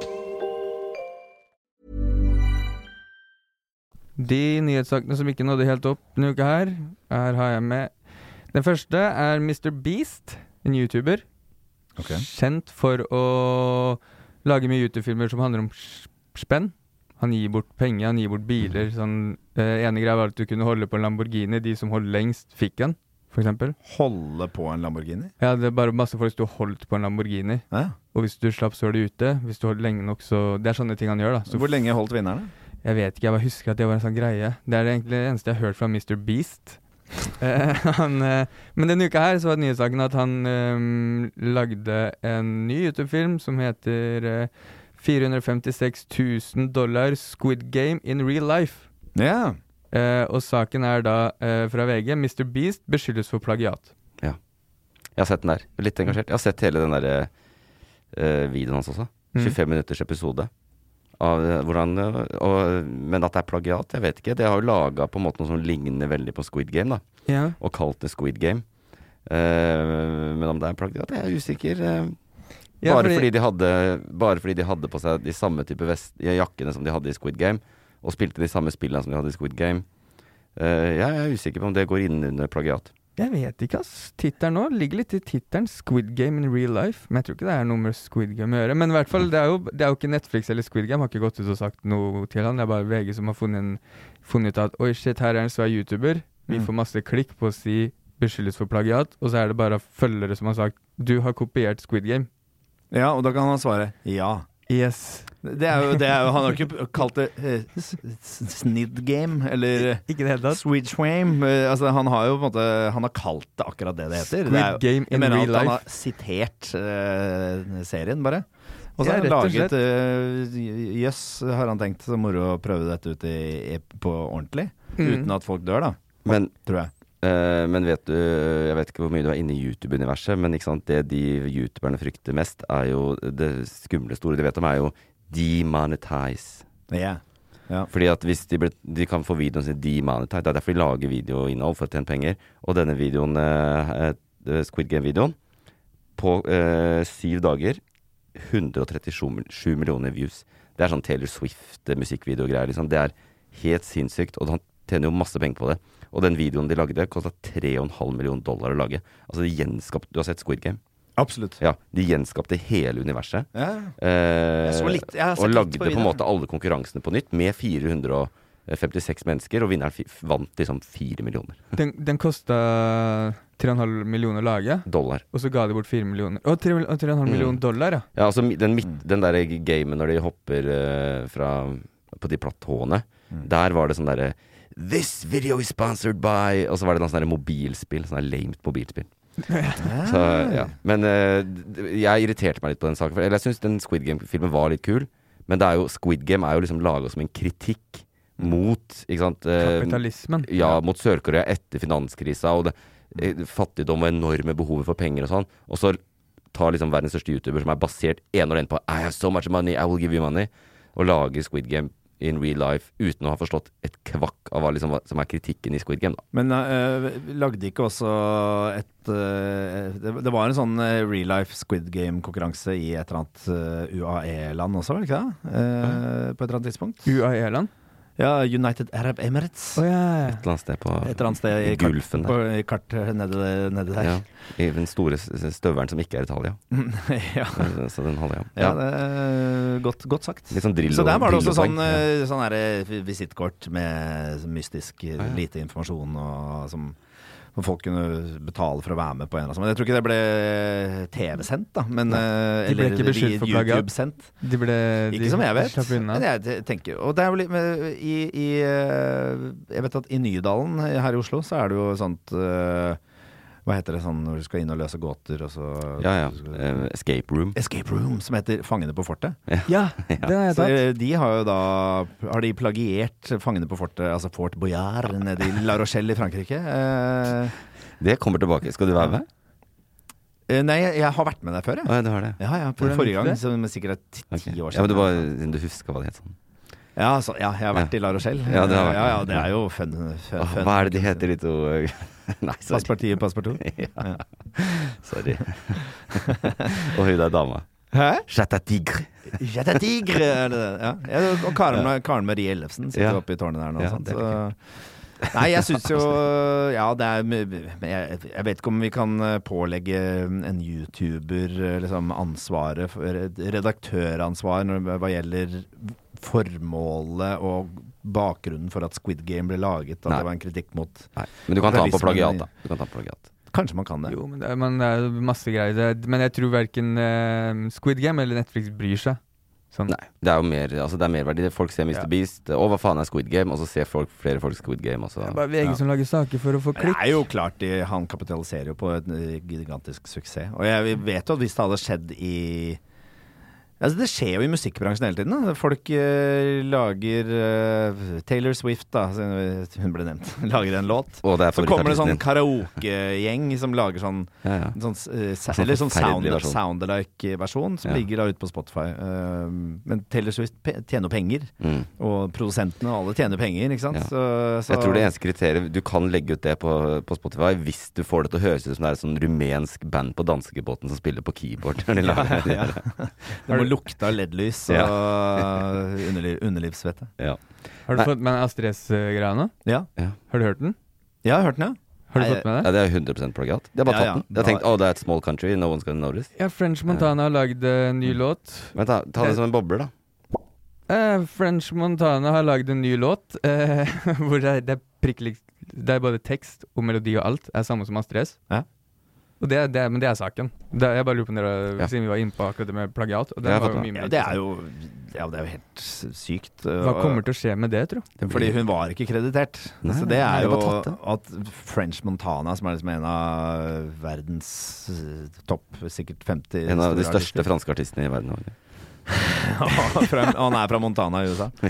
De nyhetssakene som ikke nådde helt opp denne uka her, her har jeg med. Den første er mister Beast, en YouTuber. Okay. Kjent for å lage mye YouTube-filmer som handler om spenn. Han gir bort penger, han gir bort biler. Sånn, eh, ene greia var at du kunne holde på en Lamborghini. De som holdt lengst fikk den, for eksempel. Holde på en Lamborghini? Ja, det er bare masse folk som holdt på en Lamborghini. Ja. Og hvis du slapp, så er du ute. Hvis du holdt lenge nok, så... Det er sånne ting han gjør, da. Så hvor lenge holdt vinnerne? Jeg vet ikke, jeg bare husker at det var en sånn greie. Det er det egentlig det eneste jeg har hørt fra mister Beast. uh, han, uh, men denne uka her så var det nyhetssaken at han um, lagde en ny YouTube-film som heter uh, fire hundre femtiseks tusen dollar Squid Game in real life. Ja. Uh, og saken er da uh, fra V G. mister Beast beskyldes for plagiat. Ja. Jeg har sett den der. Litt engasjert. Jeg har sett hele den der uh, videoen hans også. tjuefem mm. minutters episode. Av hvordan, og, men at det er plagiat, jeg vet ikke. Det har jo laget på en måte noe som ligner veldig på Squid Game, da. Ja. Og kalt det Squid Game. Uh, men om det er plagiat, jeg er usikker. Uh, ja, bare, fordi... fordi de hadde, bare fordi de hadde på seg de samme type vest, jakkene som de hadde i Squid Game, og spilte de samme spillene som de hadde i Squid Game. Uh, jeg er usikker på om det går inn under plagiat. Jeg vet ikke, ass. Tittelen nå ligger litt i tittelen Squid Game in real life, men jeg tror ikke det er noe med Squid Game å gjøre. Men i hvert fall, det er jo, det er jo ikke Netflix eller Squid Game, har ikke gått ut og sagt noe til han. Det er bare V G som har funnet, en, funnet ut at, oi shit, her er en svær YouTuber. Vi får masse klikk på å si beskyldes for plagiat, og så er det bare følgere som har sagt, du har kopiert Squid Game. Ja, og da kan han svare, ja. Yes. Det er jo, det er jo, han har ikke kalt det uh, Snid Game, eller ikke det hele tatt. Switch Game. Uh, altså, han har jo på en måte, han har kalt det akkurat det det heter. Squid det er jo, Game in real life. Han har sitert uh, serien, bare. Og så ja, har han laget uh, Jøss, har han tenkt så moro å prøve dette ut i, i, på ordentlig, mm. uten at folk dør, da. Men, tror jeg. Uh, men vet du, jeg vet ikke hvor mye du er inne i YouTube-universet, men ikke sant, det de YouTuberne frykter mest er jo det skumle store de vet om er jo demonetize. Ja. Ja. Fordi at hvis de, ble, de kan få videoen sin demonetized, det er derfor de lager videoinnhold for å tjene penger. Og denne videoen, eh, Squid Game-videoen, på eh, syv dager, hundre og trettisju millioner views. Det er sånn Taylor Swift-musikkvideo-greier, liksom. Det er helt sinnssykt, og han tjener jo masse penger på det. Og den videoen de lagde, kostet tre komma fem millioner dollar å lage. Altså, de gjenskapte, du har sett Squid Game? Absolutt. Ja, de gjenskapte hele universet. Ja. Eh, Jeg så litt, jeg har sett og litt lagde på på en videoen. måte alle konkurransene på nytt, med fire hundre og femtiseks mennesker, og vinneren f- vant liksom fire millioner. Den, den kostet tre komma fem millioner å lage, Dollar. og så ga de bort fire millioner. Å, tre komma fem Mm. millioner dollar, ja. Ja, altså mi- den, midt, den der gamen når de hopper eh, fra, på de platåene, der var det sånn derre This video is sponsored by Og så var det noe sånn der mobilspill, sånn der lamet mobilspill. Så, ja. Men eh, d- jeg irriterte meg litt på den saken, for eller jeg synes den Squid Game-filmen var litt kul, men det er jo, Squid Game er jo liksom laget som en kritikk mot, ikke sant? eh, Kapitalismen. Ja, mot Sør-Korea etter finanskrisa, og det, eh, fattigdom og enorme behovet for penger og sånn, og så tar liksom verdens største YouTuber som er basert en og en på I have so much money, I will give you money, og lager Squid Game in real life uten å ha forstått et kvakk av hva, liksom, hva som er kritikken i Squid Game, da. Men uh, lagde ikke også et uh, det, det var en sånn uh, real life Squid Game-konkurranse i et eller annet uh, U A E-land også, var det ikke det? Uh, på et eller annet tidspunkt. U A E-land? Ja, United Arab Emirates. Å ja, ja. Et eller annet sted på Et eller annet sted i, i Gulfen kart, der. på, i kartet nede, nede der. Ja, i den store s- støveren som ikke er Italia. Ja. Så- Så den holder jeg. Ja, det er godt, godt sagt. Litt sånn Drillo- Så der var det også Drillo-poeng. sånn, eh, sånn her, eh, visittkort med mystisk eh, ja. lite informasjon og som hvor folk kunne betale for å være med på en eller annen. Men jeg tror ikke det ble T V-sendt, da. Men, eh, De ble eller ikke beskyldt for plagiat. YouTube-sendt. De ble de Ikke som jeg vet. slapp unna. Men jeg tenker Og det er jo litt med, i, i eh, Jeg vet at i Nydalen her i Oslo så er det jo sånt eh, hva heter det sånn når du skal inn og løse gåter og så Ja, ja. Eh, escape room. Escape Room, som heter Fangene på fortet. Ja, den har jeg Så tatt. eh, de har jo da Har de plagiert Fangene på fortet, altså Fort Boyard nede i La Rochelle i Frankrike? Eh, Det kommer tilbake. Skal du være med? eh, nei, jeg, jeg har vært med der før, jeg. Å, ja, du har det. Ja, ja, på Hvordan forrige gikk gang, det? som sikkert er ti Ok. ti år Ja, men siden. du, bare, du husker hva det het sånn. Ja, så, ja, jeg har vært i La Rochelle. Ja, det har vært. ja, ja, det er jo fun. fun, Åh, fun. hva er det de heter, de to? Nei, sorry. Passpartiet, passpartout. Ja. Sorry. Og hun der dama. Hæ? Chatta tigre. Jette tigre, er det det? Ja. Ja, og Karen, Karen Marie Ellefsen sitter Ja. oppe i tårnet der nå. Ja, sant? det er Så, nei, jeg syns jo Ja, det er Men jeg, jeg vet ikke om vi kan pålegge en YouTuber liksom ansvaret for redaktøransvar når, hva gjelder formålet og bakgrunnen for at Squid Game ble laget. At Nei. det var en kritikk mot Nei, men du kan ta den på Kapitalismen i- plagiat, da. Du kan ta den på plagiat. Kanskje man kan det. Jo, men det er, men det er jo masse greier. Det, men jeg tror verken eh, Squid Game eller Netflix bryr seg. Sånn. Nei, det er jo mer, altså det er merverdi. Folk ser mister Ja. Beast, og hva faen er Squid Game? Og så ser folk, flere folk Squid Game. Og så. Det er bare V G Ja. som lager saker for å få Det klikk. er jo klart de, han kapitaliserer jo på en eh, gigantisk suksess. Og jeg vet jo at hvis det hadde skjedd i Altså det skjer jo i musikkbransjen hele tiden. Da. Folk eh, lager eh, Taylor Swift, da, som hun ble nevnt, lager en låt. Og det er Så kommer det sånn favorittartisten din. karaokegjeng som lager sånn, Ja, ja. sånn, eh, sa, Sånn eller sånn sound, forferdelig versjon. sound-alike-versjon som Ja. ligger da ute på Spotify. Eh, men Taylor Swift pe- tjener jo penger, Mm. og produsentene og alle tjener penger, ikke sant? Ja. Så, så, Jeg tror det eneste kriteriet Du kan legge ut det på, på Spotify hvis du får det til å høres ut som det er et sånn rumensk band på danskebåten som spiller på keyboard. Når de lager det. Ja, ja. Det må lukte av L E D-lys og Ja. underliv, underlivssvette. Ja. Har du Nei. fått med deg Astrid S-greia nå? Ja. Har du hørt den? Jeg har hørt den, ja. Har du Nei, fått med Ja, deg? det er hundre prosent plagiat. De har bare Ja, ja. tatt den. De har tenkt å, det er et small country, no one's gonna notice. Ja, French Montana har lagd en ny låt. Men ta, ta det som en bobler, da. Eh, French Montana har lagd en ny låt eh, hvor det er, det er prikkelig Det er både tekst og melodi og alt er samme som Astrid S. Ja. Og det, er- det, er- men det er saken. Det, er- jeg bare lurer på om dere, Ja. siden vi var inne på akkurat det med plagiat. Og det Jeg har var fått jo med. mye mer Ja, det er interessant. jo Ja, det er jo helt sykt. Hva kommer til å skje med det, tro? Fordi hun var ikke kreditert. Nei, så det nei, er det jo var tatt, det. at French Montana, som er liksom en av verdens eh, topp sikkert femti En av de store største franske artistene i verden. også. artister. fra, Han er fra Montana i U S A.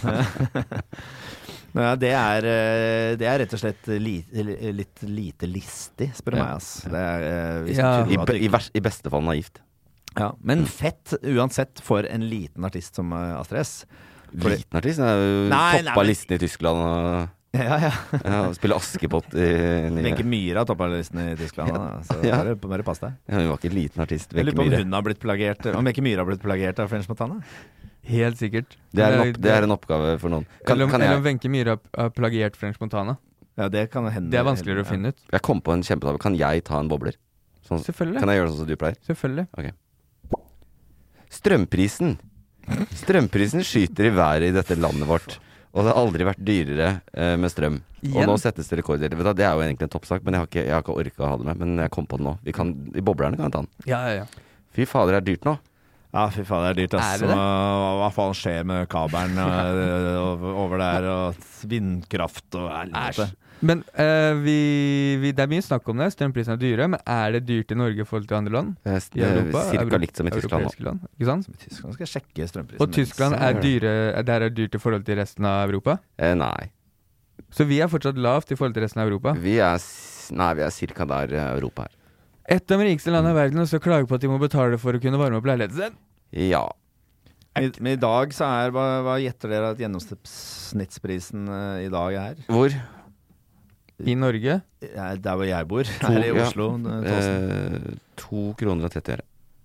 Men ja, det er, eh, det er rett og slett li, litt lite listig, spør du Ja. meg. Ass. Det er, eh, hvis Ja. du I, tror at be, det i, ikke- vers, I beste fall naivt. Ja, men fett uansett for en liten artist som eh, Astrid S. Liten artist? Den er jo Nei, nei, toppa men- listen i Tyskland og Ja, ja. ja, spiller Askepott i nye. Wenche Myhre har toppa listen i Tyskland. Da, så Ja. bare, bare pass deg. Ja, hun var ikke en liten artist. Jeg lurer på om Wenche Myhre. hun har blitt plagert Om Wenche Myhre har blitt plagert av French Montana. Helt sikkert. Det er, en Eller- opp, det er en oppgave for noen. Kan, eller om, kan eller om jeg, Wenche Myhre har, har plagiert French Montana. Ja, det kan hende. Det er vanskeligere å finne ut. jeg kom på en kjempetabbe. Kan jeg ta en bobler? Sånn, Selvfølgelig. kan jeg gjøre det sånn som du pleier? Selvfølgelig. Strømprisen. Strømprisen skyter i været i dette landet vårt. Og det har aldri vært dyrere eh, med strøm. Igjen? Og nå settes det rekorder. Vet du, hva, det er jo egentlig en toppsak, men jeg har ikke, jeg har ikke orka å ha det med. Men jeg kom på det nå. Vi kan, I boblerne kan jeg ta den. Ja, ja, ja. Fy fader, det er dyrt nå. Ja, fy faen, det er dyrt, ass. Er det det? Hva, hva faen skjer med kabelen og, over der, og vindkraft og helvete. Men eh, vi, vi, det er mye snakk om det. Strømprisene er dyre. Men er det dyrt i Norge i forhold til andre land? Eh, I Europa? Cirka Euro- likt som i Tyskland nå. europeiske land, ikke sant? I Tyskland skal jeg sjekke strømprisen. Og Tyskland er dyre, der er dyrt i forhold til resten av Europa? Eh, nei. Så vi er fortsatt lavt i forhold til resten av Europa? Vi er, s- nei, vi er cirka der eh, Europa er. Et av de rikeste landene i verden, og så klager på at de må betale for å kunne varme opp leiligheten sin. Ja. Men, men i dag så er Hva, hva gjetter dere at gjennomsnittsprisen uh, i dag er? Hvor? I Norge? Ja, der hvor jeg bor, To, her i ja. Oslo. Eh, to kroner og tretti øre.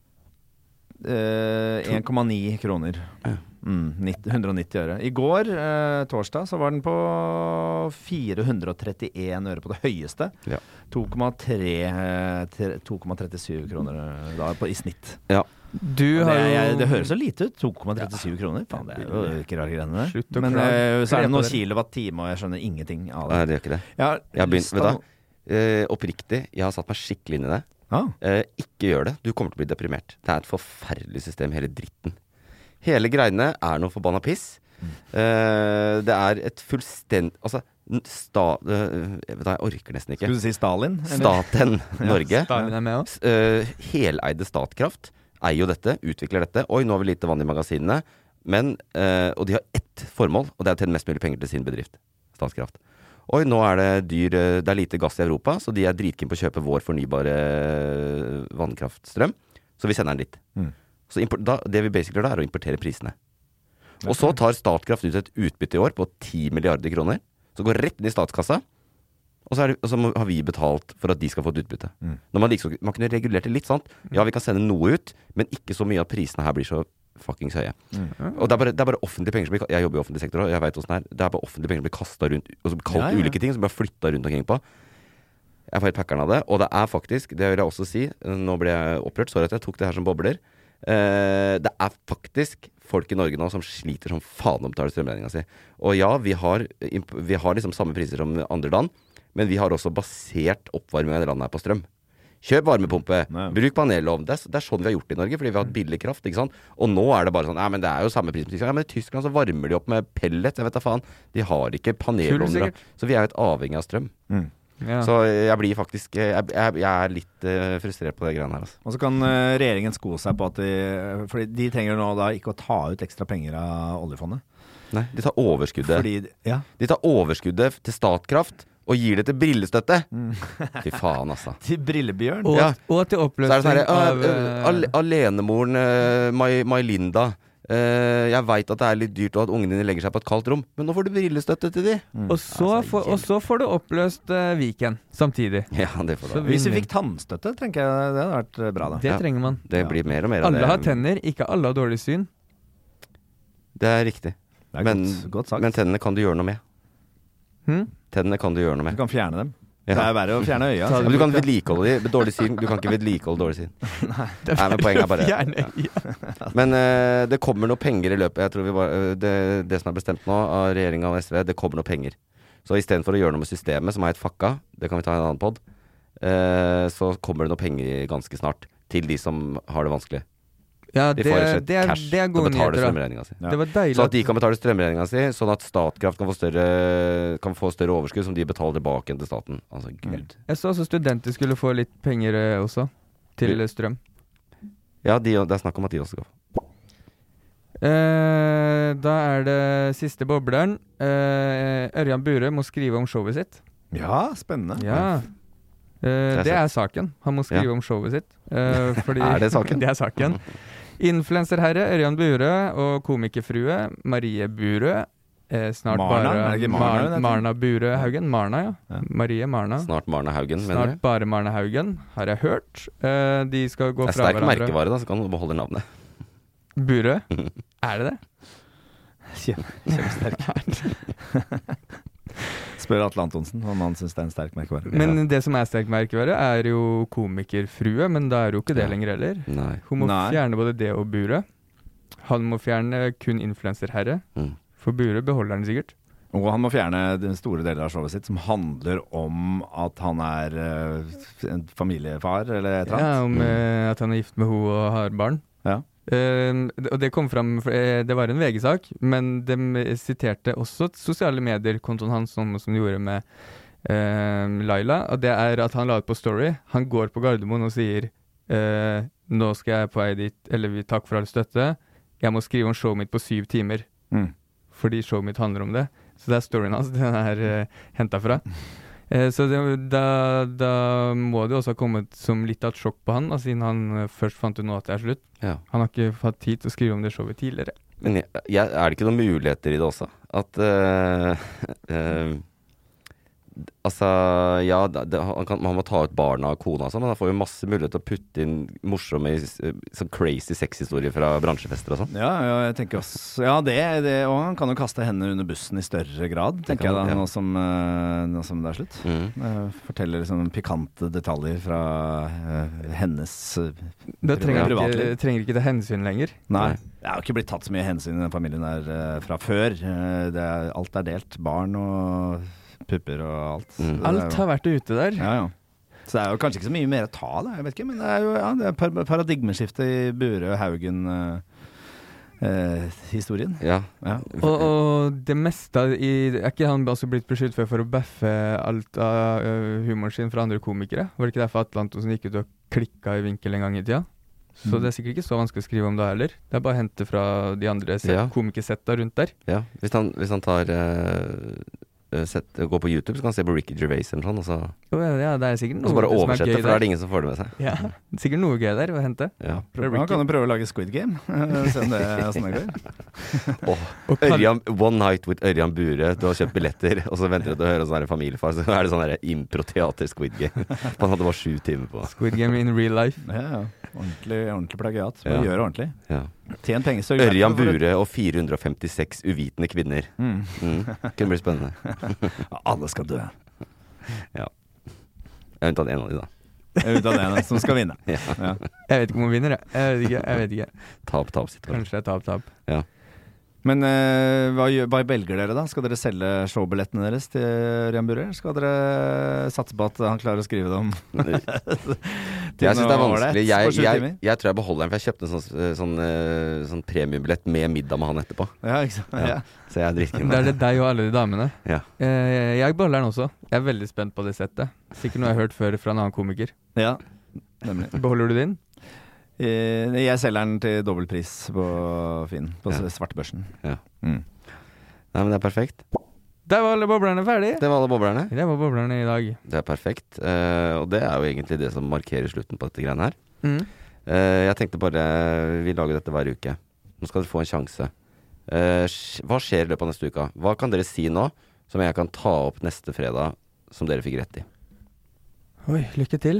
Eh, en komma ni kroner. Mm, nitti, hundre og nitti øre. I går, eh, torsdag, så var den på fire hundre og trettien øre på det høyeste. Ja. to komma tre, eh, tre- to komma trettisju kroner eh, da, på, i snitt. Ja. Du Og har det, jo jeg, det høres så lite ut. to komma trettisju kroner. Faen, det er jo ikke rare greiene. Slutt å Men klage. eh, så er Kle det på noen dere. kilowatt-time, og jeg skjønner ingenting av det. Nei, det gjør ikke det. Jeg har Jeg har begynt, lyst vet til du hva? Eh, oppriktig, jeg har satt meg skikkelig inn i det. Ah. Eh, ikke gjør det. Du kommer til å bli deprimert. Det er et forferdelig system, hele dritten. Hele greiene er noe forbanna piss. Eh, det er et fullstendig Altså, n- sta... eh, vet du, jeg orker nesten ikke. Skulle du si Stalin? eller? Staten Norge. Stalin er med S- oss. eh, heleide Statkraft eier jo dette, utvikler dette. Oi, nå har vi lite vann i magasinene. Men, eh, og de har ett formål, og det er å tjene mest mulig penger til sin bedrift. Statkraft. Oi, nå er det dyr eh, Det er lite gass i Europa, så de er dritkeen på å kjøpe vår fornybare eh, vannkraftstrøm. Så vi sender den dit. Mm. Så impor- da, det vi basically gjør da, er å importere prisene. Og så tar Statkraft ut et utbytte i år på ti milliarder kroner. Så går rett inn i statskassa. Og så, er det, og så må, har vi betalt for at de skal få et utbytte. Mm. Når man, liksom, man kunne regulert det litt, sant? Ja, vi kan sende noe ut, men ikke så mye at prisene her blir så fuckings høye. Mm. Og det er, bare, det er bare offentlige penger som blir Jeg jobber i offentlig sektor, og jeg vet hvordan det er. Det er bare offentlige penger som blir kastet rundt, og som blir kalt Ja, ja. ulike ting, som blir flyttet rundt omkring på. Jeg får helt packeren av det. Og det er faktisk, det vil jeg også si, nå ble jeg opprørt, sorry at jeg tok det her som bobler. Eh, det er faktisk folk i Norge nå som sliter som faen om å betale strømregninga si. Og ja, vi har, imp- vi har liksom samme priser som andre land, men vi har også basert oppvarming av det landet her på strøm. Kjøp varmepumpe, Nei. bruk panelovn. Det, er- det er sånn vi har gjort det i Norge, fordi vi har hatt billig kraft, ikke sant? Og nå er det bare sånn, ja, men det er jo samme pris som Tyskland. Ja, men i Tyskland så varmer de opp med pellet, jeg vet da faen. De har ikke panelovner. sikkert. Så vi er jo helt avhengig av strøm. Mm. Ja. Så jeg blir faktisk, jeg, jeg, jeg er litt eh, frustrert på det greiene her, altså. Og så kan eh, regjeringen sko seg på at de Fordi de trenger nå da ikke å ta ut ekstra penger av oljefondet. Nei, de tar overskuddet. Fordi Ja. De tar overskuddet til Statkraft og gir det til brillestøtte. Fy faen, altså. Til Brillebjørn. Og, Ja. og til Så er det oppløsning sånn her, av uh, uh, ale- alenemoren uh, Mai, Mai Linda. Uh, jeg veit at det er litt dyrt og at ungene dine legger seg på et kaldt rom, men nå får du brillestøtte til de. Og så, Altså, får, og så får du oppløst eh, Viken samtidig. Ja, det får Så du. Hvis vi vinner. fikk tannstøtte, tenker jeg det hadde vært bra, da. Det Ja. trenger man. Det blir mer og mer av det. Alle har tenner, ikke alle har dårlig syn. Det er riktig. Det er Men, godt, godt sagt. men tennene kan du gjøre noe med. Hm? Tennene kan du gjøre noe Du med. kan fjerne dem. Ja. Det er jo verre å fjerne øya. Ta Ja, så- men du kan vedlikeholde de med dårlig syn. Du kan ikke vedlikeholde dårlig syn. Nei, men poenget er bare Fjerne øya. Men eh, det kommer noe penger i løpet. Jeg tror vi var, eh, det, det som er bestemt nå av regjeringa og S V, det kommer noe penger. Så istedenfor å gjøre noe med systemet, som er helt fucka, det kan vi ta i en annen pod, eh, så kommer det noe penger ganske snart til de som har det vanskelig. Ja, De det, får rett og slett det, er, cash det er til å gode betale nyheter, da. strømregninga si. Ja. Det var deilig Så at de kan betale strømregninga si, sånn at Statkraft kan få større, kan få større overskudd som de betaler tilbake igjen til staten. Altså, gud. Jeg så også studenter skulle få litt penger eh, også, til eh, strøm. Ja, de, det er snakk om at de også skal få. Eh, da er det siste bobleren. Eh, Ørjan Bure må skrive om showet sitt. Ja, spennende. Ja. Eh, er det sant. er saken. Han må skrive Ja. om showet sitt. Eh, fordi, Er det saken? det er saken. Influencerherre Ørjan Burøe og komikerfrue Marie Burøe. Eh, snart Marna, bare er det ikke Marna, Mar- Marna Burøe Haugen. Marna, ja. Ja. Marie Marna. Snart Marna Haugen, mener Snart du? bare Marna Haugen, har jeg hørt. Eh, de skal gå Det er fra sterk hverandre. merkevare, da, så kan du beholde navnet. Burøe? Er det det? Kjem- Kjempesterk. Spør Atle Antonsen om han synes det er en sterk merkevare. Men det som er sterk merkevare, er jo komikerfrue, men da er jo ikke det Ja. lenger heller. Nei. Hun må Nei. fjerne både det og Burøe. Han må fjerne kun influencerherre, Mm. for Burøe beholder den sikkert. Og han må fjerne den store delen av showet sitt som handler om at han er uh, en familiefar eller et eller Ja, annet. om eh, at han er gift med henne og har barn. Ja. Eh, og det kom fram, for, eh, det var en V G-sak, men de siterte også sosiale medier-kontoen hans, som, som de gjorde med eh, Laila, og det er at han la ut på story. Han går på Gardermoen og sier eh, nå skal jeg på vei dit, eller vi takk for all støtte. Jeg må skrive om showet mitt på syv timer, Mm. fordi showet mitt handler om det. Så det er storyen hans, den er uh, hentet fra. Eh, så det, da, da må det også ha kommet som litt av et sjokk på han, da, siden han eh, først fant ut nå at det er slutt. Ja. Han har ikke hatt tid til å skrive om det showet tidligere. Men jeg, jeg, er det ikke noen muligheter i det også? At uh, uh, Altså, ja, det, han, kan, han må ta ut barna og kona og sånn, men han får jo masse mulighet til å putte inn morsomme, sånn crazy sexhistorier fra bransjefester og sånn. Ja, ja, jeg tenker også Ja, det, det og han kan jo kaste henne under bussen i større grad, tenker jeg da, ja. nå som, uh, nå som det er slutt. Mm. Uh, forteller liksom pikante detaljer fra uh, hennes uh, Da trenger ikke, privatliv. trenger ikke det hensyn lenger. Nei, det har jo ikke blitt tatt så mye hensyn i den familien der uh, fra før. Uh, det er, alt er delt. Barn og pupper og alt. Mm. Det er Alt jo- har vært ute der. Ja, ja. Så det er jo kanskje ikke så mye mer å ta da, jeg vet ikke, men det er jo ja, det er par paradigmeskifte i Burøe Haugen uh, uh, historien. Ja. Ja. Og, og det meste av i, er ikke han også blitt beskyldt for, for å baffe alt av uh, humoren sin fra andre komikere? Var det ikke derfor Atle Antonsen gikk ut og klikka i vinkel en gang i tida? Så det er sikkert ikke så vanskelig å skrive om det heller. Det er bare å hente fra de andre set, Ja. komikersetta rundt der. Ja, hvis han, hvis han tar uh, sett, Går på YouTube, så kan han se på Ricky Gervais eller sånn, og så, Jo, ja, ja, det er sikkert og noe så bare som er oversette, gøy for da er der. det ingen som får det med seg. Ja, sikkert noe gøy der å hente. Ja. Han kan jo prøve å lage Squid Game. Se om det er sånn det går. Åh, Ørjan, One Night with Ørjan Burøe. Du har kjøpt billetter, og så venter du til å høre sånn her familiefar. Så er det sånn her impro-teater Squid Game. Han hadde bare sju timer på. Squid Game in real life. Ja, ja. Ordentlig, ordentlig plagiat. Bare Ja. gjør det ordentlig. Ja. Tjen penger. sørg for- Ørjan Burøe og fire hundre og femtiseks uvitende kvinner. Mm. Mm. Kunne bli spennende. Alle skal dø. Ja. Jeg har unntatt en av de, da. Ut av det som skal vinne. Ja. Ja. Jeg vet ikke om hun vinner, jeg. Jeg vet ikke. jeg vet ikke Tap, tap, sitt kanskje. Kanskje det er tap-tap. Ja. Men eh, hva, gjør- hva velger dere da? Skal dere selge showbillettene deres til Ørjan Burøe? Skal dere satse på at han klarer å skrive dem? Jeg syns det er noe vanskelig. ålreit Jeg, på sju jeg, timer? jeg tror jeg beholder den, for jeg kjøpte en sånn, sånn, eh, sånn premiebillett med middag med han etterpå. Ja, ikke sant? Ja. Ja. Så jeg er dritkeen. Da er det deg og alle de damene. Ja. Eh, jeg beholder den også. Jeg er veldig spent på det settet. Sikkert noe jeg har hørt før fra en annen komiker. Ja, nemlig. Beholder du din? Eh, Jeg selger den til dobbelt pris på Finn, på Ja. svartebørsen. Ja. Mm. Nei, men det er perfekt. Der var alle boblerne ferdig. Det var alle boblerne. Det var boblerne i dag. Det er perfekt. Eh, og det er jo egentlig det som markerer slutten på dette greiene her. Mm. Eh, jeg tenkte bare Vi lager dette hver uke. Nå skal dere få en sjanse. Eh, sk- hva skjer i løpet av neste uka? Hva kan dere si nå som jeg kan ta opp neste fredag, som dere fikk rett i? Oi, lykke til.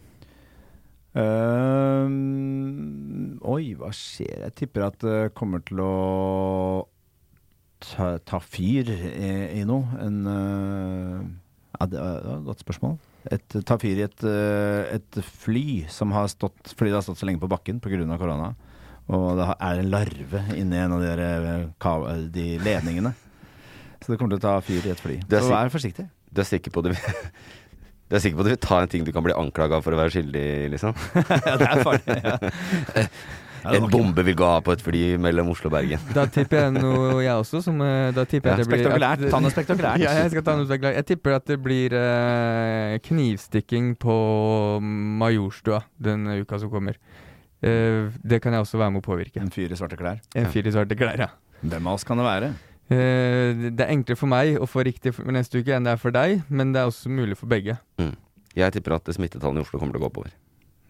Ehm, oi, hva skjer? Jeg tipper at det kommer til å ta, ta fyr i, i noe. En uh, ja, det er et godt spørsmål. Et, ta fyr i et, uh, et fly som har stått fordi det har stått så lenge på bakken pga. korona. Og det er en larve inni en av de, der, uh, de ledningene. Så det kommer til å ta fyr i et fly. Du er Så sik- vær forsiktig. Du er sikker på det? Du er sikker på at du vil ta en ting du kan bli anklaga for å være skyldig i, liksom? Ja, det er farlig. Ja. Ja, det En var ikke- bombe vil gå av på et fly mellom Oslo og Bergen. Da tipper jeg noe, jeg også, som eh, Da tipper Ja, jeg det blir spektakulært. Ta noe spektakulært. Ja, jeg skal ta noe spektakulært. Jeg tipper at det blir eh, knivstikking på Majorstua denne uka som kommer. Eh, det kan jeg også være med å påvirke. En fyr i svarte klær. En fyr i svarte klær, ja. Hvem av oss kan det være? Eh, det er enklere for meg å få riktig for neste uke enn det er for deg, men det er også mulig for begge. Mm. Jeg tipper at smittetallene i Oslo kommer til å gå oppover.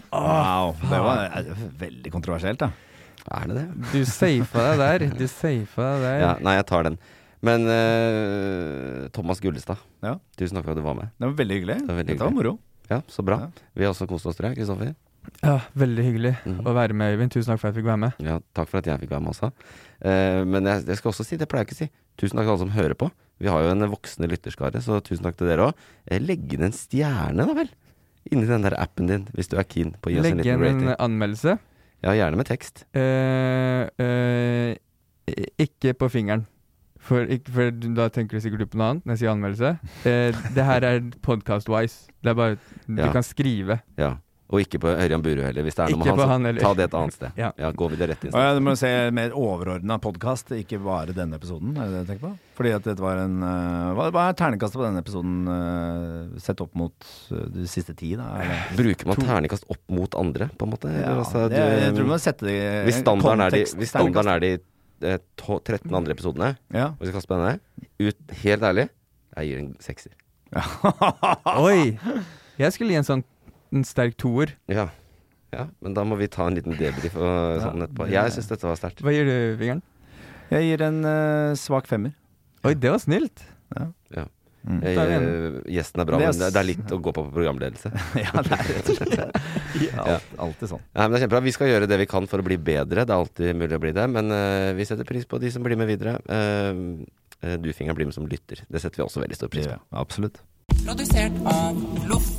Wow, det var eh, veldig kontroversielt da. Er det det? Du safa deg der. Du safa deg der. Ja, nei, jeg tar den. Men uh, Thomas Gullestad, Ja. tusen takk for at du var med. Det var veldig hyggelig. Det var veldig Dette var hyggelig. moro. Ja, så bra. Ja. Vi har også kost oss, tror jeg, Kristoffer. Ja, veldig hyggelig Mhm. å være med, Øyvind. Tusen takk for at jeg fikk være med. Ja, takk for at jeg fikk være med også. Eh, men jeg, jeg skal også si, det pleier jeg ikke å si, tusen takk til alle som hører på. Vi har jo en voksne lytterskare, så tusen takk til dere også. Eh, legg inn en stjerne da vel, inni den der appen din, hvis du er keen på å gi oss en Legge liten igjen rating. en anmeldelse. Ja, gjerne med tekst. Eh, eh, ikke på fingeren. For, ikke, for da tenker du sikkert på noe annet når jeg sier anmeldelse. Eh, det her er podcast-wise. Det er bare, du Ja. kan skrive. Ja. Og ikke på Ørjan Buru heller, hvis det er noe Ikke med på han, han så heller. ta det et annet sted. Ja. Ja, gå videre rett inn. Og ja, du må se mer overordnet podcast, ikke bare denne episoden, er det det du tenker på? Fordi at det var en, uh, hva, hva er ternekastet på denne episoden uh, sett opp mot uh, de siste ti da? Er det- Bruker man terningkast opp mot andre, på en måte? Ja, Eller, altså, det, jeg du- tror man setter det i hvis standarden er de, kontekst, hvis standarden er de eh, to, tretten andre episodene, Ja. og vi skal kaste på denne, ut, helt ærlig, jeg gir en sekser. Oi! Jeg skulle gi en sånn en sterk toer. Ja. Ja, men da må vi ta en liten debrief og sånn etterpå. det- Jeg synes dette var sterkt. Hva gir du, fingeren? Jeg gir en uh, svak femmer. Oi, det var snilt. Ja. Mm. Jeg, Da er vi eh, gjesten er bra, Det er men det, det er litt å gå på på programledelse. Ja, det er rett og slett ja, alt, alltid sånn. Nei, men det er kjempebra. Vi skal gjøre det vi kan for å bli bedre. Det er alltid mulig å bli det, men eh, vi setter pris på de som blir med videre. Uh, du, Fingeren, blir med som lytter. Det setter vi også veldig stor pris på. Ja, absolutt. Produsert av Loff.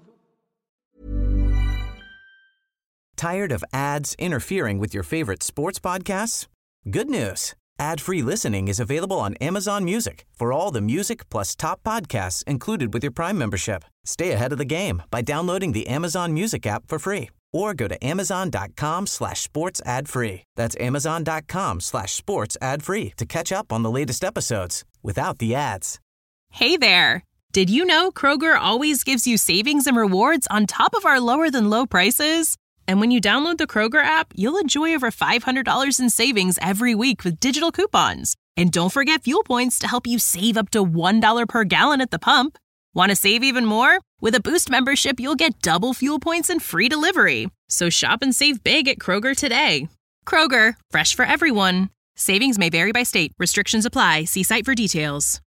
Tired of ads interfering with your favorite sports podcasts? Good news. Ad-free listening is available on Amazon Music for all the music plus top podcasts included with your Prime membership. Stay ahead of the game by downloading the Amazon Music app for free or go to amazon.com slash sports ad free. That's amazon.com slash sports ad free to catch up on the latest episodes without the ads. Hey there! Did you know Kroger always gives you savings and rewards on top of our lower-than-low prices? And when you download the Kroger app, you'll enjoy over five hundred dollars in savings every week with digital coupons. And don't forget fuel points to help you save up to one dollar per gallon at the pump. Want to save even more? With a Boost membership, you'll get double fuel points and free delivery. So shop and save big at Kroger today. Kroger, fresh for everyone. Savings may vary by state. Restrictions apply. See site for details.